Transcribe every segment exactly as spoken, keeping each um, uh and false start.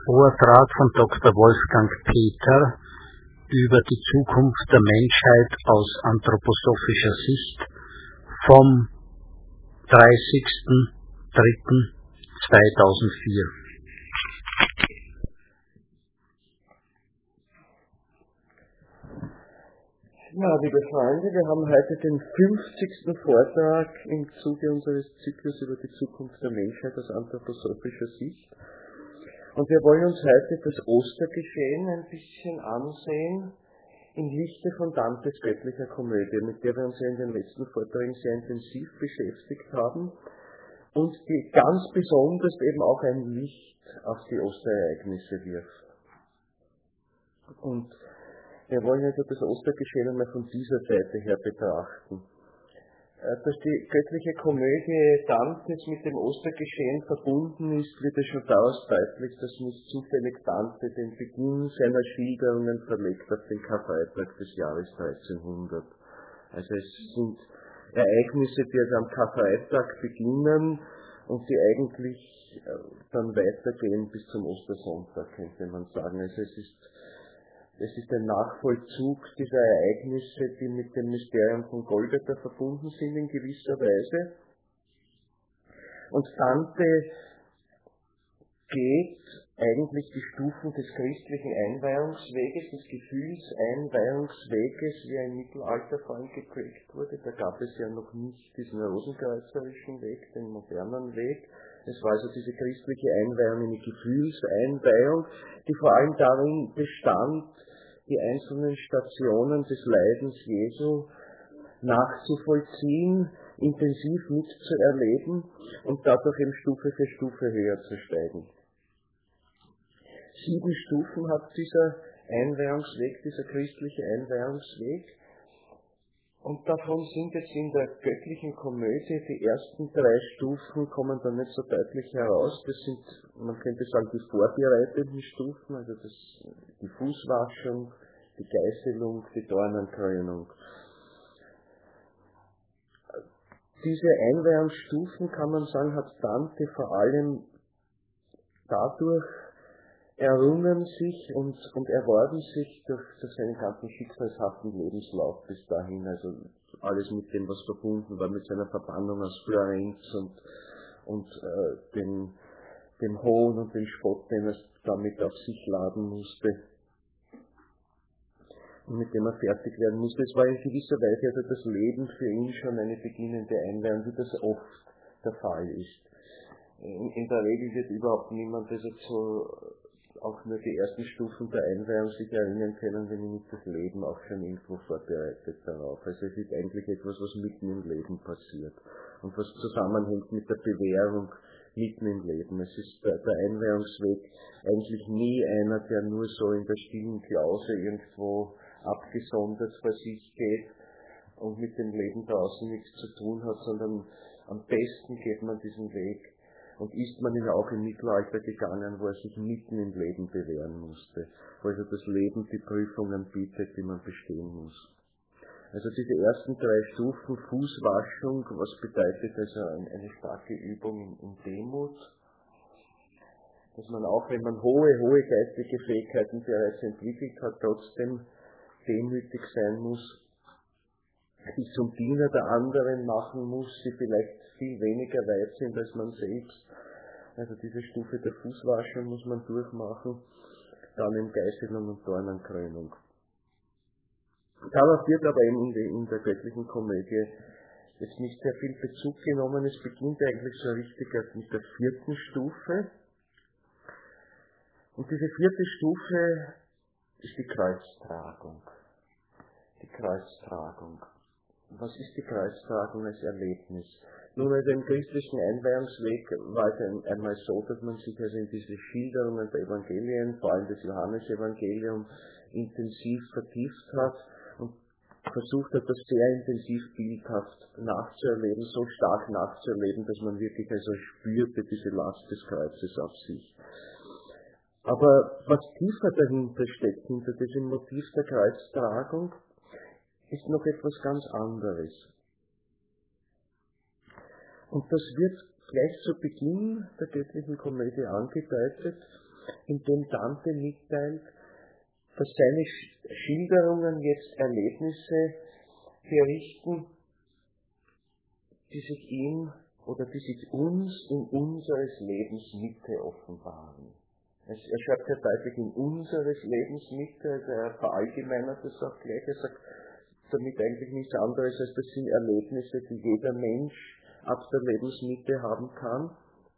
Vortrag von Doktor Wolfgang Peter über die Zukunft der Menschheit aus anthroposophischer Sicht vom dreißigsten dritten zweitausendvier. Ja, liebe Freunde, wir haben heute den fünfzigsten Vortrag im Zuge unseres Zyklus über die Zukunft der Menschheit aus anthroposophischer Sicht. Und wir wollen uns heute das Ostergeschehen ein bisschen ansehen im Lichte von Dantes göttlicher Komödie, mit der wir uns ja in den letzten Vorträgen sehr intensiv beschäftigt haben und die ganz besonders eben auch ein Licht auf die Osterereignisse wirft. Und wir wollen also das Ostergeschehen einmal von dieser Seite her betrachten. Dass die göttliche Komödie Dantes mit dem Ostergeschehen verbunden ist, wird es schon daraus deutlich, dass nicht zufällig Dante den Beginn seiner Schilderungen verlegt auf den Karfreitag des Jahres dreizehnhundert. Also es sind Ereignisse, die also am Karfreitag beginnen und die eigentlich dann weitergehen bis zum Ostersonntag, könnte man sagen. Also es ist Es ist ein Nachvollzug dieser Ereignisse, die mit dem Mysterium von Golgatha verbunden sind in gewisser Weise. Und Dante geht eigentlich die Stufen des christlichen Einweihungsweges, des Gefühlseinweihungsweges, wie er im Mittelalter vor allem geprägt wurde. Da gab es ja noch nicht diesen rosenkreuzerischen Weg, den modernen Weg. Es war also diese christliche Einweihung, eine Gefühlseinweihung, die vor allem darin bestand, die einzelnen Stationen des Leidens Jesu nachzuvollziehen, intensiv mitzuerleben und dadurch eben Stufe für Stufe höher zu steigen. Sieben Stufen hat dieser Einweihungsweg, dieser christliche Einweihungsweg. Und davon sind jetzt in der göttlichen Komödie die ersten drei Stufen, kommen dann nicht so deutlich heraus. Das sind, man könnte sagen, die vorbereitenden Stufen, also das, die Fußwaschung, die Geißelung, die Dornenkrönung. Diese Einweihungsstufen, kann man sagen, hat Dante vor allem dadurch errungen sich und, und erworben sich durch, durch seinen ganzen schicksalshaften Lebenslauf bis dahin, also alles mit dem, was verbunden war, mit seiner Verbannung aus Florenz und, und äh, dem, dem Hohn und dem Spott, den er damit auf sich laden musste und mit dem er fertig werden musste. Es war in gewisser Weise also das Leben für ihn schon eine beginnende Einweihung, wie das oft der Fall ist. In, in der Regel wird überhaupt niemand also so auch nur die ersten Stufen der Einweihung sich erinnern können, wenn nicht das Leben auch schon irgendwo vorbereitet darauf. Also es ist eigentlich etwas, was mitten im Leben passiert und was zusammenhängt mit der Bewährung mitten im Leben. Es ist der, der Einweihungsweg eigentlich nie einer, der nur so in der stillen Klause irgendwo abgesondert vor sich geht und mit dem Leben draußen nichts zu tun hat, sondern am besten geht man diesen Weg. Und ist man ihn auch im Mittelalter gegangen, wo er sich mitten im Leben bewähren musste, wo also das Leben die Prüfungen bietet, die man bestehen muss. Also diese ersten drei Stufen, Fußwaschung, was bedeutet also eine starke Übung in, in Demut, dass man auch, wenn man hohe, hohe geistige Fähigkeiten bereits entwickelt hat, trotzdem demütig sein muss, sich zum Diener der anderen machen muss, die vielleicht viel weniger weit sind als man selbst. Also diese Stufe der Fußwaschung muss man durchmachen, dann in Geißelung und Dornenkrönung. Darauf wird aber eben in, der, in der göttlichen Komödie jetzt nicht sehr viel Bezug genommen. Es beginnt eigentlich so richtig mit der vierten Stufe. Und diese vierte Stufe ist die Kreuztragung. Die Kreuztragung. Was ist die Kreuztragung als Erlebnis? Nun, also im christlichen Einweihungsweg war es ein, einmal so, dass man sich also in diese Schilderungen der Evangelien, vor allem des Johannesevangelium, intensiv vertieft hat und versucht hat, das sehr intensiv bildhaft nachzuerleben, so stark nachzuerleben, dass man wirklich also spürte diese Last des Kreuzes auf sich. Aber was tiefer dahinter steckt, hinter diesem Motiv der Kreuztragung, ist noch etwas ganz anderes. Und das wird gleich zu Beginn der göttlichen Komödie angedeutet, in dem Dante mitteilt, dass seine Schilderungen jetzt Erlebnisse berichten, die sich ihm oder die sich uns in unseres Lebens Mitte offenbaren. Er schreibt ja deutlich in unseres Lebens Mitte, also er verallgemeinert das auch gleich, er sagt damit eigentlich nichts anderes, als das sind Erlebnisse, die jeder Mensch ab der Lebensmitte haben kann.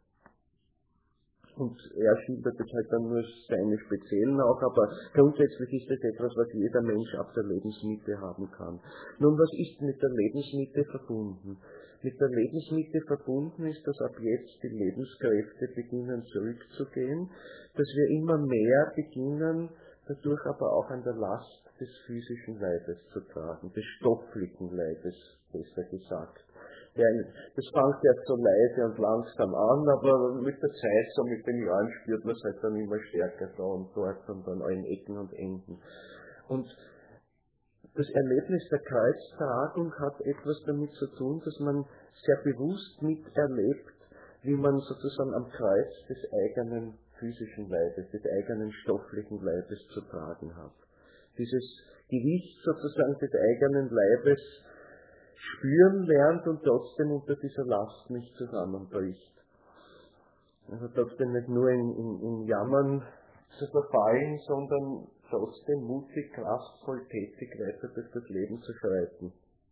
Und er schildert jetzt halt dann nur seine speziellen auch, aber grundsätzlich ist das etwas, was jeder Mensch ab der Lebensmitte haben kann. Nun, was ist mit der Lebensmitte verbunden? Mit der Lebensmitte verbunden ist, dass ab jetzt die Lebenskräfte beginnen zurückzugehen, dass wir immer mehr beginnen, dadurch aber auch an der Last des physischen Leibes zu tragen, des stofflichen Leibes, besser gesagt. Das fängt erst so leise und langsam an, aber mit der Zeit, so mit den Jahren, spürt man es halt dann immer stärker da und dort und an allen Ecken und Enden. Und das Erlebnis der Kreuztragung hat etwas damit zu tun, dass man sehr bewusst miterlebt, wie man sozusagen am Kreuz des eigenen physischen Leibes, des eigenen stofflichen Leibes zu tragen hat. Dieses Gewicht sozusagen des eigenen Leibes spüren lernt und trotzdem unter dieser Last nicht zusammenbricht. Also trotzdem nicht nur in, in, in Jammern zu verfallen, sondern trotzdem mutig, kraftvoll, tätig weiter durch das Leben zu schreiten.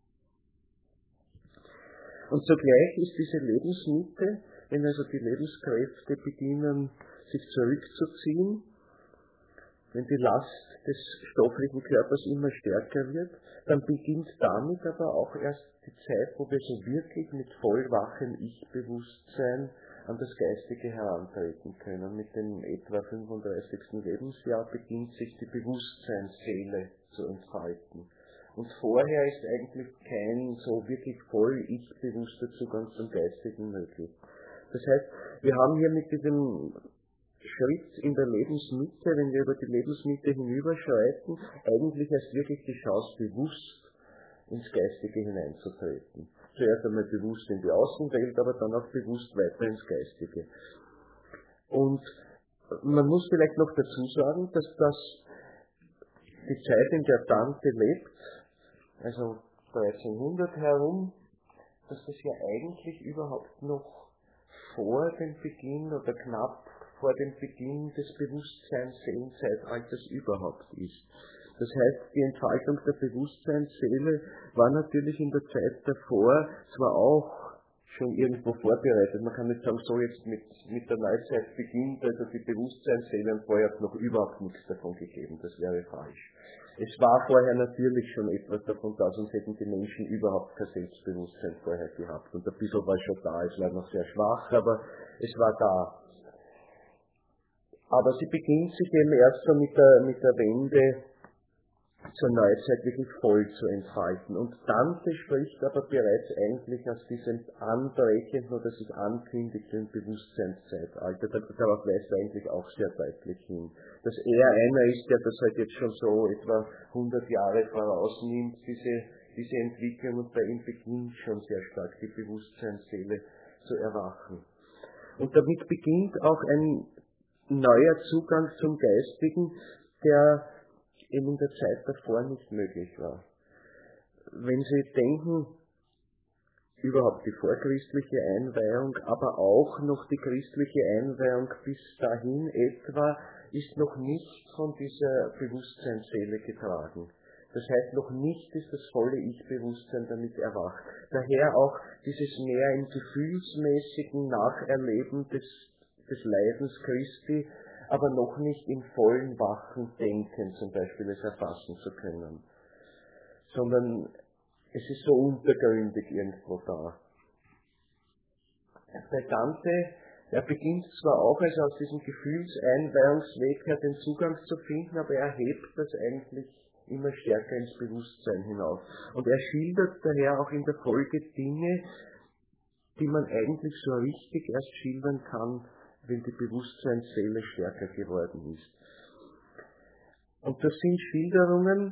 Und zugleich ist diese Lebensmitte, wenn also die Lebenskräfte beginnen, sich zurückzuziehen, wenn die Last des stofflichen Körpers immer stärker wird, dann beginnt damit aber auch erst die Zeit, wo wir so wirklich mit vollwachem Ich-Bewusstsein an das Geistige herantreten können. Mit dem etwa fünfunddreißigsten Lebensjahr beginnt sich die Bewusstseinsseele zu entfalten. Und vorher ist eigentlich kein so wirklich voll ich-bewusster Zugang zum Geistigen möglich. Das heißt, wir haben hier mit diesem Schritt in der Lebensmitte, wenn wir über die Lebensmitte hinüberschreiten, eigentlich erst wirklich die Chance, bewusst ins Geistige hineinzutreten. Zuerst einmal bewusst in die Außenwelt, aber dann auch bewusst weiter ins Geistige. Und man muss vielleicht noch dazu sagen, dass das die Zeit, in der Dante lebt, also dreizehnhundert herum, dass das ja eigentlich überhaupt noch vor dem Beginn oder knapp vor dem Beginn des Bewusstseinsseelenzeitalters überhaupt ist. Das heißt, die Entfaltung der Bewusstseinsseele war natürlich in der Zeit davor zwar auch schon irgendwo vorbereitet. Man kann nicht sagen, so jetzt mit, mit der Neuzeit beginnt, also die Bewusstseinsseele, und vorher hat es noch überhaupt nichts davon gegeben. Das wäre falsch. Es war vorher natürlich schon etwas davon da, sonst hätten die Menschen überhaupt kein Selbstbewusstsein vorher gehabt. Und ein bisschen war schon da, es war noch sehr schwach, aber es war da. Aber sie beginnt sich eben erst so mit der, mit der Wende zur Neuzeit wirklich voll zu entfalten. Und Dante spricht aber bereits eigentlich aus diesem anbrechenden oder sich ankündigenden Bewusstseinszeitalter. Darauf weist er eigentlich auch sehr deutlich hin. Dass er einer ist, der das halt jetzt schon so etwa hundert Jahre vorausnimmt, diese, diese Entwicklung, und bei ihm beginnt schon sehr stark die Bewusstseinsseele zu erwachen. Und damit beginnt auch ein neuer Zugang zum Geistigen, der eben in der Zeit davor nicht möglich war. Wenn Sie denken, überhaupt die vorchristliche Einweihung, aber auch noch die christliche Einweihung bis dahin etwa, ist noch nicht von dieser Bewusstseinsseele getragen. Das heißt, noch nicht ist das volle Ich-Bewusstsein damit erwacht. Daher auch dieses mehr im gefühlsmäßigen Nacherleben des, des Leidens Christi, aber noch nicht im vollen wachen Denken zum Beispiel es erfassen zu können. Sondern es ist so untergründig irgendwo da. Der Dante, er beginnt zwar auch also aus diesem Gefühlseinweihungsweg her den Zugang zu finden, aber er hebt das eigentlich immer stärker ins Bewusstsein hinauf. Und er schildert daher auch in der Folge Dinge, die man eigentlich so richtig erst schildern kann, wenn die Bewusstseinsseele stärker geworden ist. Und das sind Schilderungen,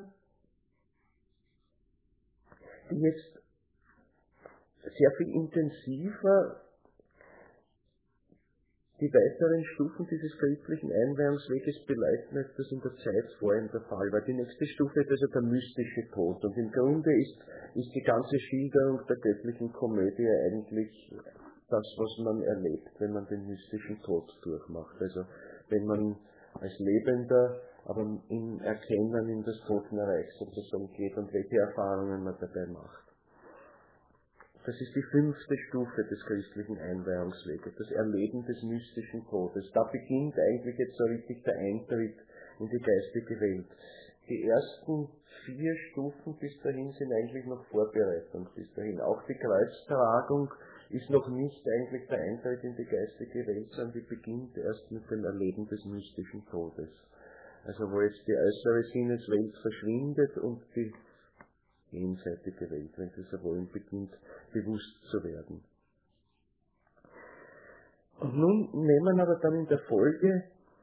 die jetzt sehr viel intensiver Die weiteren Stufen dieses christlichen Einweihungsweges beleuchten als das in der Zeit vor ihm der Fall war. Die nächste Stufe ist also der mystische Tod. Und im Grunde ist, ist die ganze Schilderung der göttlichen Komödie eigentlich das, was man erlebt, wenn man den mystischen Tod durchmacht. Also wenn man als Lebender, aber im Erkennen in das Totenreich sozusagen geht und welche Erfahrungen man dabei macht. Das ist die fünfte Stufe des christlichen Einweihungsweges, das Erleben des mystischen Todes. Da beginnt eigentlich jetzt so richtig der Eintritt in die geistige Welt. Die ersten vier Stufen bis dahin sind eigentlich noch Vorbereitung bis dahin. Auch die Kreuztragung ist noch nicht eigentlich der Eintritt in die geistige Welt, sondern die beginnt erst mit dem Erleben des mystischen Todes. Also wo jetzt die äußere Sinneswelt verschwindet und die jenseitige Welt, wenn sie so wollen, beginnt bewusst zu werden. Und nun nehmen aber dann in der Folge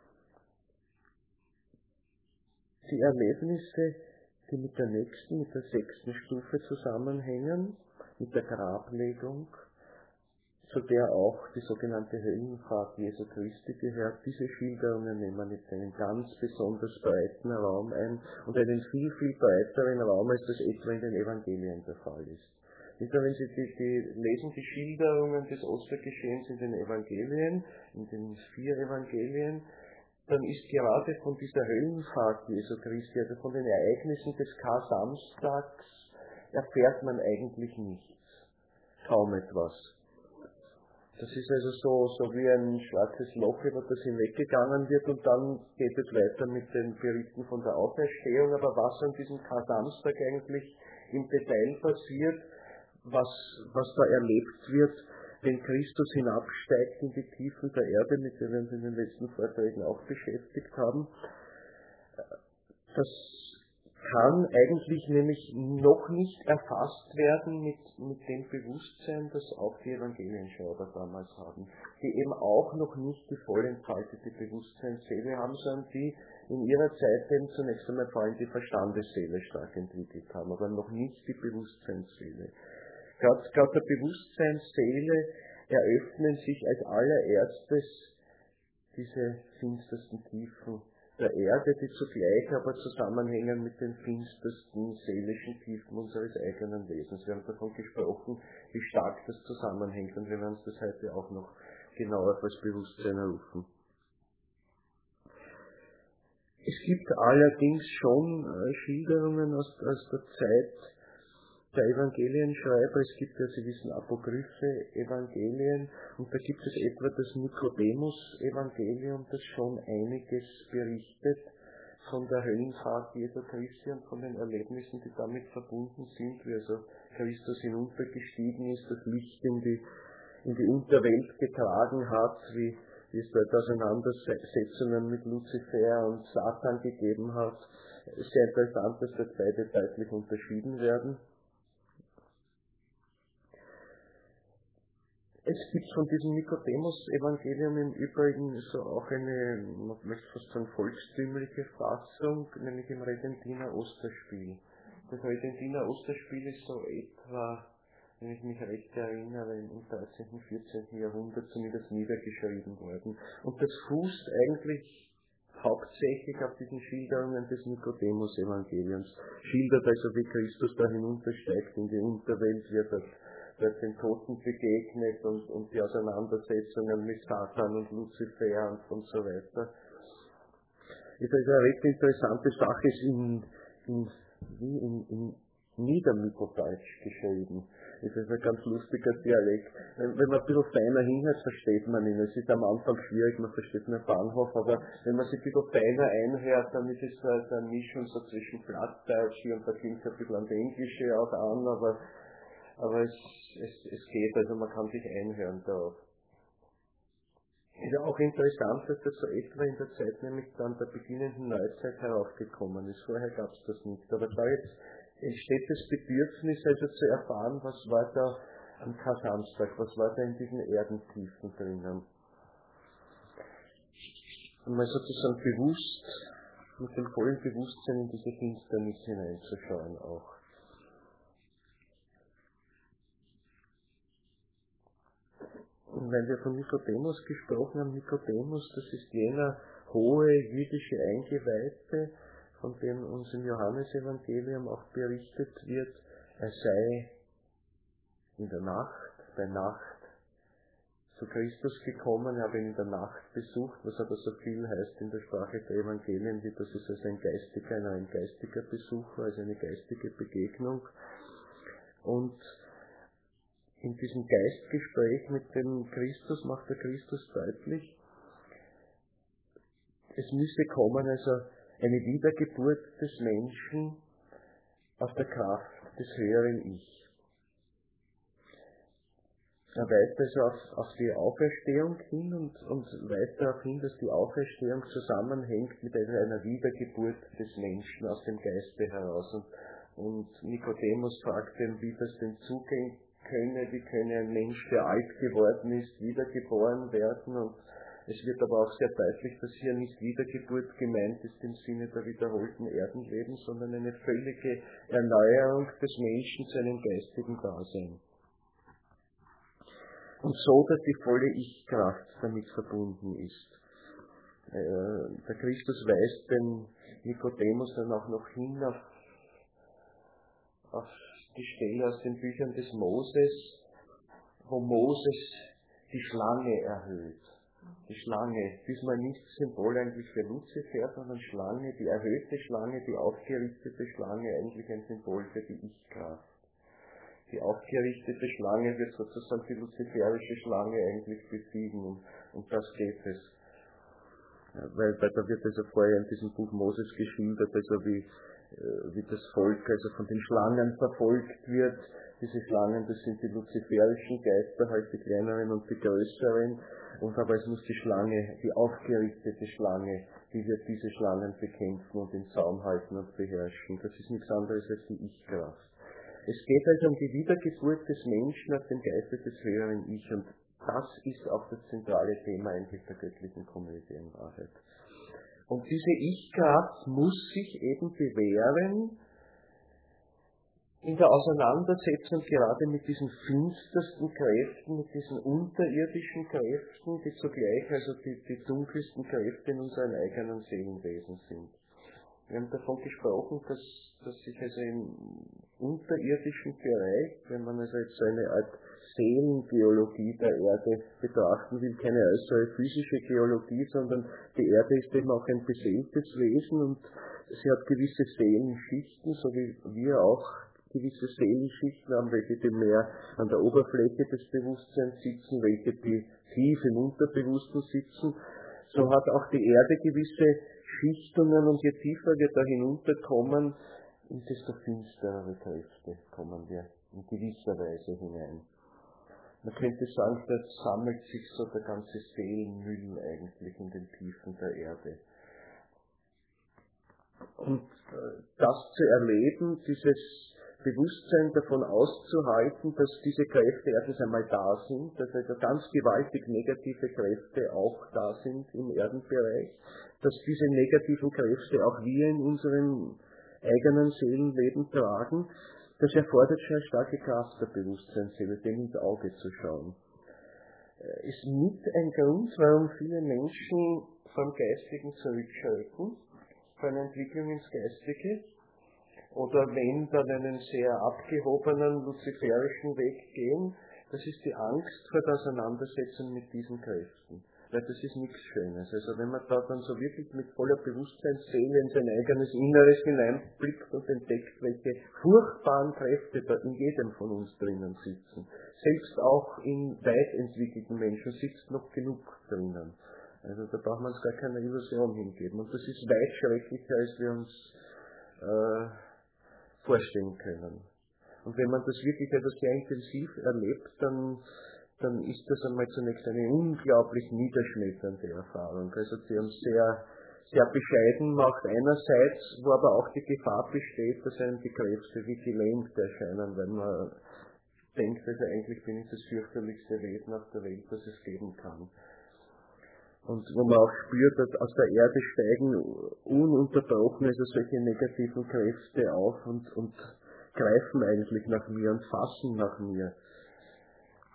die Erlebnisse, die mit der nächsten, mit der sechsten Stufe zusammenhängen, mit der Grablegung, zu der auch die sogenannte Höllenfahrt Jesu Christi gehört. Diese Schilderungen nehmen jetzt einen ganz besonders breiten Raum ein und einen viel, viel breiteren Raum, als das etwa in den Evangelien der Fall ist. Nicht nur, wenn Sie die, die lesen die Schilderungen des Ostergeschehens in den Evangelien, in den vier Evangelien, dann ist gerade von dieser Höllenfahrt Jesu Christi, also von den Ereignissen des Kar-Samstags, erfährt man eigentlich nichts, kaum etwas. Das ist also so, so wie ein schwarzes Loch, über das hinweggegangen wird, und dann geht es weiter mit den Berichten von der Auferstehung. Aber was an diesem Kar-Samstag eigentlich im Detail passiert, was, was da erlebt wird, wenn Christus hinabsteigt in die Tiefen der Erde, mit der wir uns in den letzten Vorträgen auch beschäftigt haben, das kann eigentlich nämlich noch nicht erfasst werden mit, mit dem Bewusstsein, das auch die Evangelienschreiber damals haben, die eben auch noch nicht die voll entfaltete Bewusstseinsseele haben, sondern die in ihrer Zeit eben zunächst einmal vor allem die Verstandesseele stark entwickelt haben, aber noch nicht die Bewusstseinsseele. Gerade, gerade der Bewusstseinsseele eröffnen sich als allererstes diese finstersten Tiefen der Erde, die zugleich aber zusammenhängen mit den finstersten seelischen Tiefen unseres eigenen Wesens. Wir haben davon gesprochen, wie stark das zusammenhängt, und wir werden uns das heute auch noch genauer fürs Bewusstsein rufen. Es gibt allerdings schon Schilderungen aus, aus der Zeit der Evangelienschreiber. Es gibt ja, Sie wissen, apokryphe Evangelien, und da gibt es etwa das Nikodemus-Evangelium, das schon einiges berichtet von der Höllenfahrt Jesu Christi und von den Erlebnissen, die damit verbunden sind, wie also Christus hinuntergestiegen ist, das Licht in die, in die Unterwelt getragen hat, wie, wie es dort Auseinandersetzungen mit Luzifer und Satan gegeben hat. Es ist sehr interessant, dass dort beide deutlich unterschieden werden. Es gibt von diesem Nikodemus-Evangelium im Übrigen so auch eine, man möchte fast sagen, volkstümliche Fassung, nämlich im Redentiner Osterspiel. Das Redentiner Osterspiel ist so etwa, wenn ich mich recht erinnere, im dreizehnten, vierzehnten Jahrhundert zumindest niedergeschrieben worden. Und das fußt eigentlich hauptsächlich auf diesen Schilderungen des Nikodemus-Evangeliums. Schildert also, wie Christus da hinuntersteigt in die Unterwelt, wird er dort den Toten begegnet und, und die Auseinandersetzungen mit Satan und Luzifer und, und so weiter. Ist also eine recht interessante Sache, ist in, in, wie in, in Niedermitteldeutsch geschrieben. Ist also ein ganz lustiger Dialekt. Wenn, wenn man ein bisschen feiner hinhört, versteht man ihn. Es ist am Anfang schwierig, man versteht nur Bahnhof, aber wenn man sich ein bisschen feiner einhört, dann ist es so eine Mischung so zwischen Plattdeutsch und da klingt es ein bisschen an das Englische auch an, aber Aber es, es, es geht, also man kann sich einhören darauf. Es ist ja auch interessant, dass das so etwa in der Zeit, nämlich dann der beginnenden Neuzeit heraufgekommen ist. Vorher gab es das nicht. Aber da jetzt entsteht das Bedürfnis, also zu erfahren, was war da am Kar-Samstag, was war da in diesen Erdentiefen drinnen. Und mal sozusagen bewusst, mit dem vollen Bewusstsein in diese Finsternis hineinzuschauen auch. weil wir von Nikodemus gesprochen haben, Nikodemus, das ist jener hohe jüdische Eingeweihte, von dem uns im Johannesevangelium auch berichtet wird, er sei in der Nacht, bei Nacht zu Christus gekommen, er habe ihn in der Nacht besucht, was aber so viel heißt in der Sprache der Evangelien, wie das ist also ein geistiger, ein rein geistiger Besuch, also eine geistige Begegnung. Und in diesem Geistgespräch mit dem Christus macht der Christus deutlich, es müsse kommen, also eine Wiedergeburt des Menschen aus der Kraft des höheren Ich. Er weist also auf, auf die Auferstehung hin und, und weist darauf hin, dass die Auferstehung zusammenhängt mit einer, einer Wiedergeburt des Menschen aus dem Geiste heraus. Und, und Nikodemus fragt ihn, wie das denn zugehen könne, wie könne ein Mensch, der alt geworden ist, wiedergeboren werden. Und es wird aber auch sehr deutlich, dass hier nicht Wiedergeburt gemeint ist im Sinne der wiederholten Erdenlebens, sondern eine völlige Erneuerung des Menschen zu einem geistigen Dasein. Und so, dass die volle Ich-Kraft damit verbunden ist. Äh, der Christus weist den Nikodemus dann auch noch hin auf, auf die Stelle aus den Büchern des Moses, wo Moses die Schlange erhöht. Die Schlange, diesmal nicht Symbol eigentlich für Luzifer, sondern Schlange, die erhöhte Schlange, die aufgerichtete Schlange, eigentlich ein Symbol für die Ich-Kraft. Die aufgerichtete Schlange wird sozusagen die luziferische Schlange eigentlich besiegen, und um das geht es. Weil, weil da wird also vorher in diesem Buch Moses geschildert, also wie, wie das Volk also von den Schlangen verfolgt wird. Diese Schlangen, das sind die luziferischen Geister, halt die kleineren und die größeren. Und aber es muss die Schlange, die aufgerichtete Schlange, die wird diese Schlangen bekämpfen und in Zaum halten und beherrschen. Das ist nichts anderes als die Ich-Kraft. Es geht also um die Wiedergeburt des Menschen aus dem Geiste des höheren Ich, und das ist auch das zentrale Thema eigentlich der göttlichen Komödie in Wahrheit. Und diese Ich-Kraft muss sich eben bewähren in der Auseinandersetzung gerade mit diesen finstersten Kräften, mit diesen unterirdischen Kräften, die zugleich also die, die dunkelsten Kräfte in unserem eigenen Seelenwesen sind. Wir haben davon gesprochen, dass, dass sich also im unterirdischen Bereich, wenn man also jetzt so eine Art Seelengeologie der Erde betrachten will, keine äußere physische Geologie, sondern die Erde ist eben auch ein beseeltes Wesen und sie hat gewisse Seelenschichten, so wie wir auch gewisse Seelenschichten haben, welche die mehr an der Oberfläche des Bewusstseins sitzen, welche die tief im Unterbewussten sitzen. So hat auch die Erde gewisse Schichtungen, und je tiefer wir da hinunterkommen, desto finsterere Kräfte kommen wir in gewisser Weise hinein. Man könnte sagen, da sammelt sich so der ganze Seelenmüll eigentlich in den Tiefen der Erde. Und das zu erleben, dieses Bewusstsein davon auszuhalten, dass diese Kräfte erstens einmal da sind, dass also ganz gewaltig negative Kräfte auch da sind im Erdenbereich, dass diese negativen Kräfte auch wir in unserem eigenen Seelenleben tragen, das erfordert schon eine starke Kraft der Bewusstseinshilfe, dem ins Auge zu schauen. Ist mit ein Grund, warum viele Menschen vom Geistigen zurückschrecken, von einer Entwicklung ins Geistige, oder wenn dann einen sehr abgehobenen luziferischen Weg gehen, das ist die Angst vor der Auseinandersetzung mit diesen Kräften. Weil das ist nichts Schönes. Also wenn man da dann so wirklich mit voller Bewusstseinsseele in sein eigenes Inneres hineinblickt und entdeckt, welche furchtbaren Kräfte da in jedem von uns drinnen sitzen. Selbst auch in weit entwickelten Menschen sitzt noch genug drinnen. Also da braucht man uns gar keine Illusion hingeben. Und das ist weit schrecklicher, als wir uns äh, vorstellen können. Und wenn man das wirklich etwas sehr intensiv erlebt, dann, dann ist das einmal zunächst eine unglaublich niederschmetternde Erfahrung. Also die uns sehr, sehr bescheiden macht einerseits, wo aber auch die Gefahr besteht, dass einem die Kräfte wie gelähmt erscheinen, wenn man denkt, also eigentlich bin ich das fürchterlichste Wesen auf der Welt, das es geben kann. Und wo man auch spürt, dass aus der Erde steigen ununterbrochen also solche negativen Kräfte auf und, und greifen eigentlich nach mir und fassen nach mir.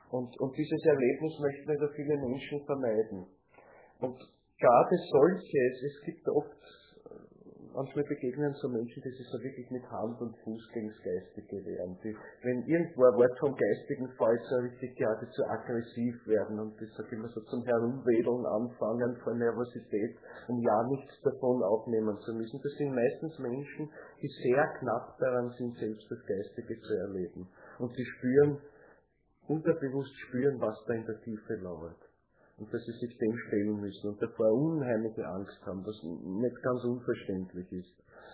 Und, und dieses Erlebnis möchten also viele Menschen vermeiden. Und gerade solche, es gibt oft, manchmal begegnen so Menschen, die sich so wirklich mit Hand und Fuß gegen das Geistige wehren. Die, wenn irgendwo ein Wort vom Geistigen fällt, so richtig geradezu aggressiv werden und das sag immer so zum Herumwedeln anfangen vor Nervosität, um ja nichts davon aufnehmen zu müssen. Das sind meistens Menschen, die sehr knapp daran sind, selbst das Geistige zu erleben. Und sie spüren, unterbewusst spüren, was da in der Tiefe lauert. Und dass sie sich dem stellen müssen und davor unheimliche Angst haben, was nicht ganz unverständlich ist.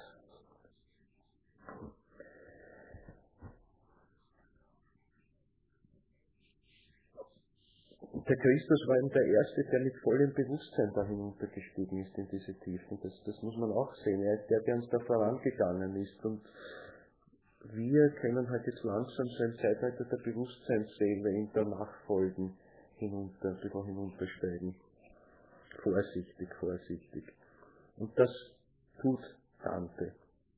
Der Christus war eben der Erste, der mit vollem Bewusstsein da hinuntergestiegen ist in diese Tiefen. Das, das muss man auch sehen. Er ist der, der uns da vorangegangen ist. Und wir können halt jetzt langsam so ein Zeitalter der Bewusstseinsseele ihm da nachfolgen. Hinunter, ein bisschen hinuntersteigen. Vorsichtig, vorsichtig. Und das tut Dante.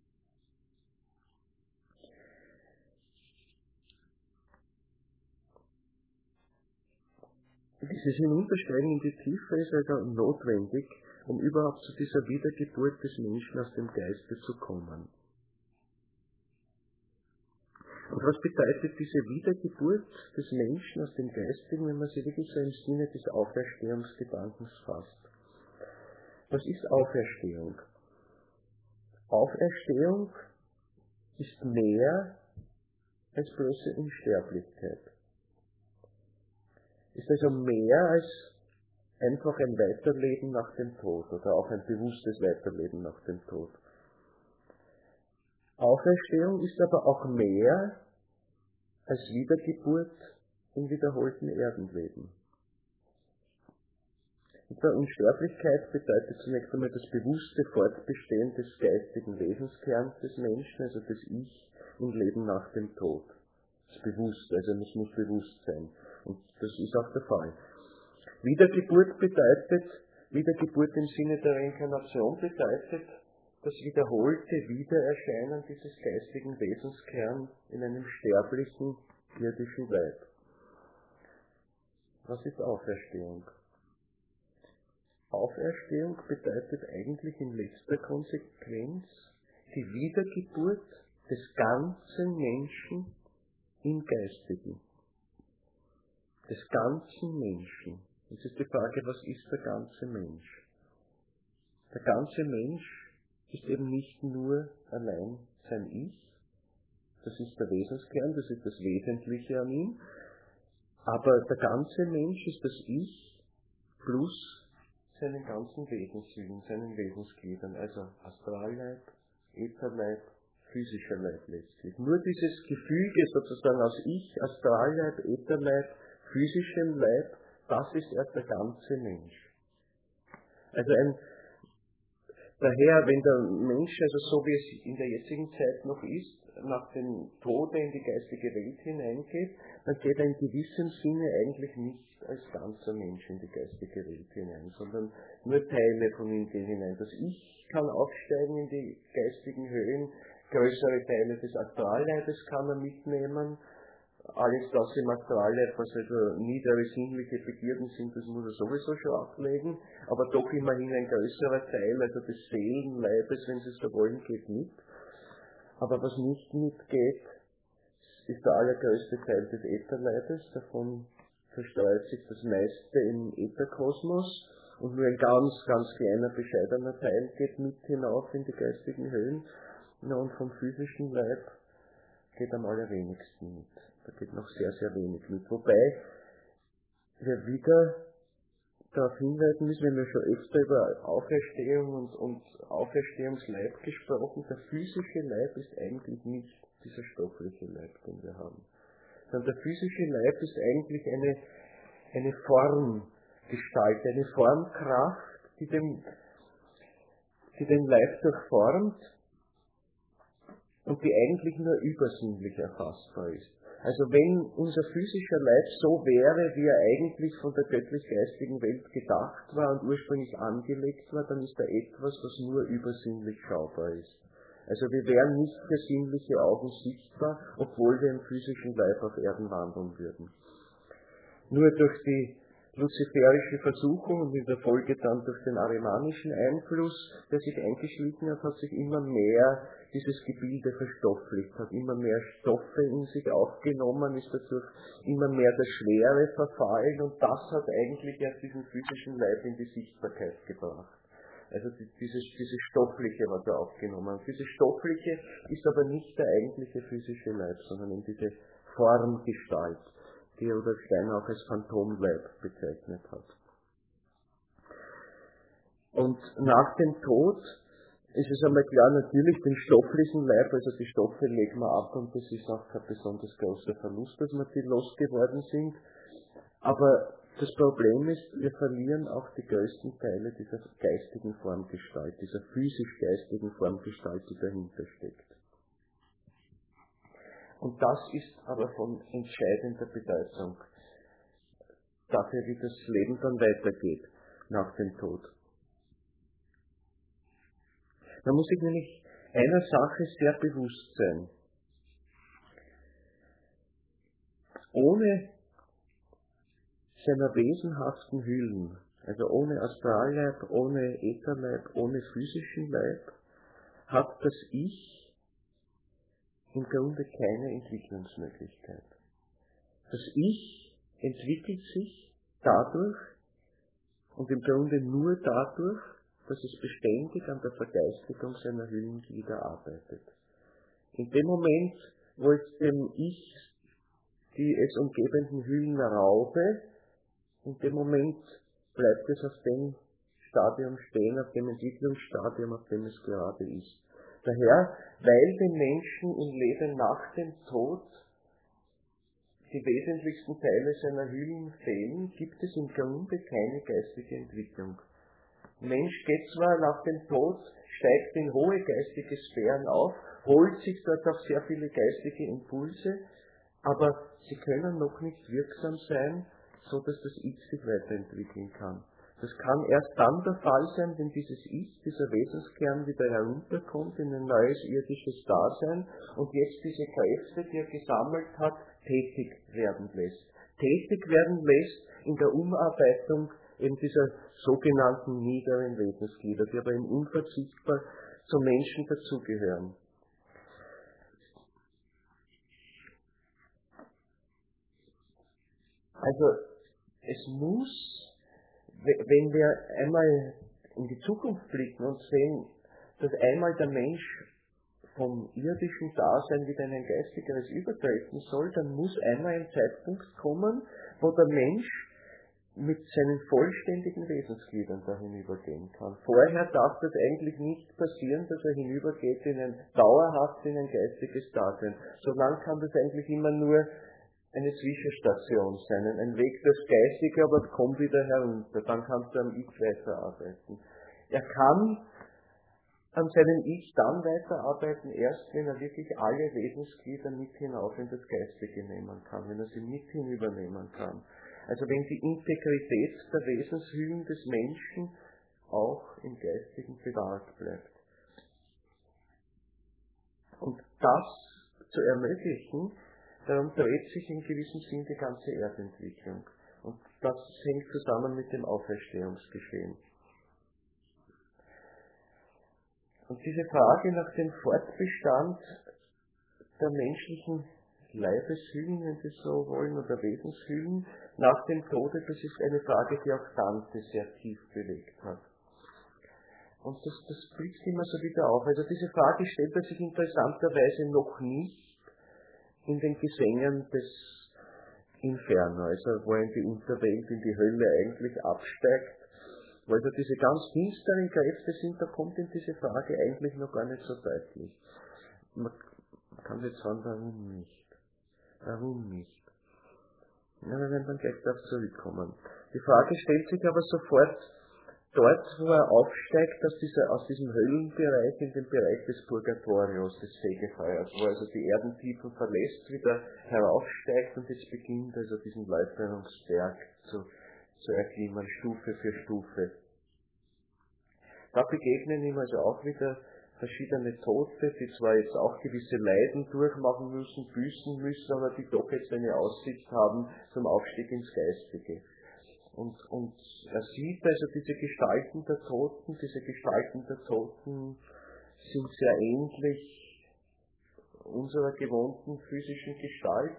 Dieses Hinuntersteigen in die Tiefe ist also notwendig, um überhaupt zu dieser Wiedergeburt des Menschen aus dem Geiste zu kommen. Und was bedeutet diese Wiedergeburt des Menschen aus dem Geistigen, wenn man sie wirklich so im Sinne des Auferstehungsgedankens fasst? Was ist Auferstehung? Auferstehung ist mehr als bloße Unsterblichkeit. Ist also mehr als einfach ein Weiterleben nach dem Tod oder auch ein bewusstes Weiterleben nach dem Tod. Auferstehung ist aber auch mehr als Wiedergeburt im wiederholten Erdenleben. Und der Unsterblichkeit bedeutet zunächst einmal das bewusste Fortbestehen des geistigen Wesenskerns des Menschen, also des Ich im Leben nach dem Tod. Das Bewusste, also es muss bewusst sein. Und das ist auch der Fall. Wiedergeburt bedeutet, Wiedergeburt im Sinne der Reinkarnation bedeutet, das wiederholte Wiedererscheinen dieses geistigen Wesenskerns in einem sterblichen, irdischen Leib. Was ist Auferstehung? Auferstehung bedeutet eigentlich in letzter Konsequenz die Wiedergeburt des ganzen Menschen im Geistigen. Des ganzen Menschen. Jetzt ist die Frage, was ist der ganze Mensch? Der ganze Mensch ist eben nicht nur allein sein Ich, das ist der Wesenskern, das ist das Wesentliche an ihm, aber der ganze Mensch ist das Ich plus seinen ganzen Wesenszügen, seinen Wesensgliedern, also Astralleib, Ätherleib, physischer Leib letztlich. Nur dieses Gefüge sozusagen aus Ich, Astralleib, Ätherleib, physischem Leib, das ist erst der ganze Mensch. Also ein Daher, wenn der Mensch, also so wie es in der jetzigen Zeit noch ist, nach dem Tode in die geistige Welt hineingeht, dann geht er in gewissem Sinne eigentlich nicht als ganzer Mensch in die geistige Welt hinein, sondern nur Teile von ihm gehen hinein. Das Ich kann aufsteigen in die geistigen Höhen, größere Teile des Astralleibes kann er mitnehmen, alles das im Astralleib, was also niedere sinnliche Begierden sind, das muss er sowieso schon ablegen, aber doch immerhin ein größerer Teil, also des Seelenleibes, wenn Sie so wollen, geht mit. Aber was nicht mitgeht, ist der allergrößte Teil des Ätherleibes, davon versteuert sich das meiste im Ätherkosmos und nur ein ganz, ganz kleiner, bescheidener Teil geht mit hinauf in die geistigen Höhen. Ja, und vom physischen Leib geht am allerwenigsten mit. Da geht noch sehr, sehr wenig mit. Wobei wir wieder darauf hinweisen müssen, wir haben ja schon öfter über Auferstehung und, und Auferstehungsleib gesprochen, der physische Leib ist eigentlich nicht dieser stoffliche Leib, den wir haben. Sondern der physische Leib ist eigentlich eine, eine Formgestalt, eine Formkraft, die den, die den Leib durchformt und die eigentlich nur übersinnlich erfassbar ist. Also wenn unser physischer Leib so wäre, wie er eigentlich von der göttlich-geistigen Welt gedacht war und ursprünglich angelegt war, dann ist er etwas, was nur übersinnlich schaubar ist. Also wir wären nicht für sinnliche Augen sichtbar, obwohl wir im physischen Leib auf Erden wandeln würden. Nur durch die luziferische Versuchung und in der Folge dann durch den arimanischen Einfluss, der sich eingeschlichen hat, hat sich immer mehr dieses Gebilde verstofflicht, hat immer mehr Stoffe in sich aufgenommen, ist dadurch immer mehr der Schwere verfallen und das hat eigentlich erst diesen physischen Leib in die Sichtbarkeit gebracht. Also dieses, dieses Stoffliche war da aufgenommen. Und dieses Stoffliche ist aber nicht der eigentliche physische Leib, sondern in diese Formgestalt, die Rudolf Steiner auch als Phantomleib bezeichnet hat. Und nach dem Tod ist es einmal klar, natürlich den stofflichen Leib, also die Stoffe legen wir ab und das ist auch kein besonders großer Verlust, dass wir die losgeworden sind. Aber das Problem ist, wir verlieren auch die größten Teile dieser geistigen Formgestalt, dieser physisch-geistigen Formgestalt, die dahinter steckt. Und das ist aber von entscheidender Bedeutung dafür, wie das Leben dann weitergeht nach dem Tod. Man muss sich nämlich einer Sache sehr bewusst sein. Ohne seiner wesenhaften Hüllen, also ohne Astralleib, ohne Ätherleib, ohne physischen Leib, hat das Ich im Grunde keine Entwicklungsmöglichkeit. Das Ich entwickelt sich dadurch und im Grunde nur dadurch, dass es beständig an der Vergeistigung seiner Hüllenglieder arbeitet. In dem Moment, wo es dem Ich die es umgebenden Hüllen raube, in dem Moment bleibt es auf dem Stadium stehen, auf dem Entwicklungsstadium, auf dem es gerade ist. Daher, weil den Menschen im Leben nach dem Tod die wesentlichsten Teile seiner Hüllen fehlen, gibt es im Grunde keine geistige Entwicklung. Der Mensch geht zwar nach dem Tod, steigt in hohe geistige Sphären auf, holt sich dort auch sehr viele geistige Impulse, aber sie können noch nicht wirksam sein, so dass das Ich sich weiterentwickeln kann. Das kann erst dann der Fall sein, wenn dieses Ich, dieser Wesenskern wieder herunterkommt in ein neues irdisches Dasein und jetzt diese Kräfte, die er gesammelt hat, tätig werden lässt. Tätig werden lässt in der Umarbeitung eben dieser sogenannten niederen Wesensglieder, die aber eben unverzichtbar zum Menschen dazugehören. Also es muss, wenn wir einmal in die Zukunft blicken und sehen, dass einmal der Mensch vom irdischen Dasein wieder in ein geistigeres übertreten soll, dann muss einmal ein Zeitpunkt kommen, wo der Mensch mit seinen vollständigen Wesensgliedern da hinübergehen kann. Vorher darf das eigentlich nicht passieren, dass er hinübergeht in ein dauerhaft in ein geistiges Dasein. Solange kann das eigentlich immer nur eine Zwischenstation sein, ein Weg das Geistige, aber kommt wieder herunter, dann kannst du am Ich weiterarbeiten. Er kann an seinem Ich dann weiterarbeiten, erst wenn er wirklich alle Wesensglieder mit hinauf in das Geistige nehmen kann, wenn er sie mit hinübernehmen kann. Also wenn die Integrität der Wesenshüllen des Menschen auch im Geistigen bewahrt bleibt. Und das zu ermöglichen, darum dreht sich in gewissem Sinn die ganze Erdentwicklung. Und das hängt zusammen mit dem Auferstehungsgeschehen. Und diese Frage nach dem Fortbestand der menschlichen Leibeshüllen, wenn Sie so wollen, oder Wesenshüllen, nach dem Tode, das ist eine Frage, die auch Dante sehr tief bewegt hat. Und das, das blitzt immer so wieder auf. Also diese Frage stellt er sich interessanterweise noch nicht in den Gesängen des Inferno, also wo er in die Unterwelt, in die Hölle eigentlich absteigt, weil da diese ganz finsteren Kräfte sind, da kommt ihm diese Frage eigentlich noch gar nicht so deutlich. Man kann jetzt fragen, warum nicht? Warum nicht? Ja, wir werden dann gleich darauf zurückkommen. Die Frage stellt sich aber sofort dort, wo er aufsteigt aus, dieser, aus diesem Höllenbereich in den Bereich des Purgatorios, des Fegefeuers, wo also die Erdentiefen verlässt, wieder heraufsteigt und jetzt beginnt also diesen Läuterungsberg zu, zu erklimmen, Stufe für Stufe. Da begegnen ihm also auch wieder verschiedene Tote, die zwar jetzt auch gewisse Leiden durchmachen müssen, büßen müssen, aber die doch jetzt eine Aussicht haben zum Aufstieg ins Geistige. Und, und er sieht also diese Gestalten der Toten, diese Gestalten der Toten sind sehr ähnlich unserer gewohnten physischen Gestalt.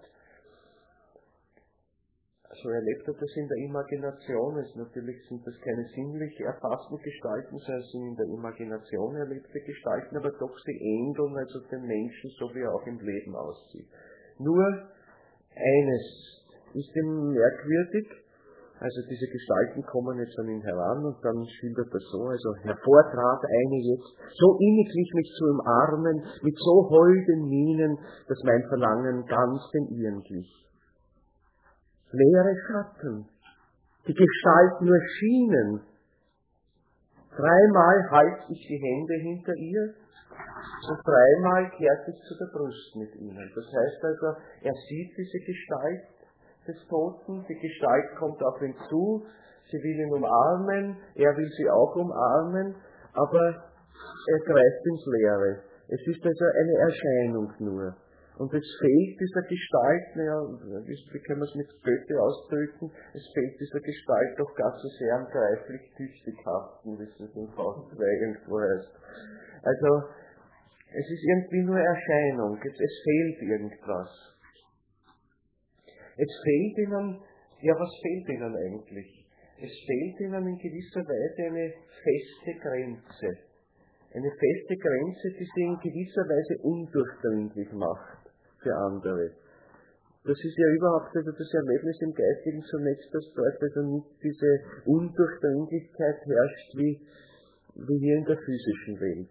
So erlebt er das in der Imagination. Also natürlich sind das keine sinnlich erfassten Gestalten, sondern sind in der Imagination erlebte Gestalten, aber doch sie ähneln also den Menschen, so wie er auch im Leben aussieht. Nur eines ist ihm merkwürdig, also diese Gestalten kommen jetzt an ihn heran und dann schildert er so, also hervortrat eine jetzt, so inniglich mich zu umarmen, mit so holden Mienen, dass mein Verlangen ganz dem ihren glich. Leere Schatten, die Gestalt nur schienen. Dreimal halt ich die Hände hinter ihr und dreimal kehrt ich zu der Brust mit ihnen. Das heißt also, er sieht diese Gestalt des Toten, die Gestalt kommt auf ihn zu, sie will ihn umarmen, er will sie auch umarmen, aber er greift ins Leere. Es ist also eine Erscheinung nur. Und es fehlt dieser Gestalt, naja, wie können wir es mit Goethe ausdrücken, es fehlt dieser Gestalt doch gar so sehr am greiflich Tüchtighaften, wie es in Faust zwei irgendwo heißt. Also, es ist irgendwie nur Erscheinung, es, es fehlt irgendwas. Es fehlt ihnen, ja, was fehlt ihnen eigentlich? Es fehlt ihnen in gewisser Weise eine feste Grenze. Eine feste Grenze, die sie in gewisser Weise undurchdringlich macht für andere. Das ist ja überhaupt also das Erlebnis im Geistigen zunächst, dass dort also nicht diese Undurchdringlichkeit herrscht wie, wie hier in der physischen Welt.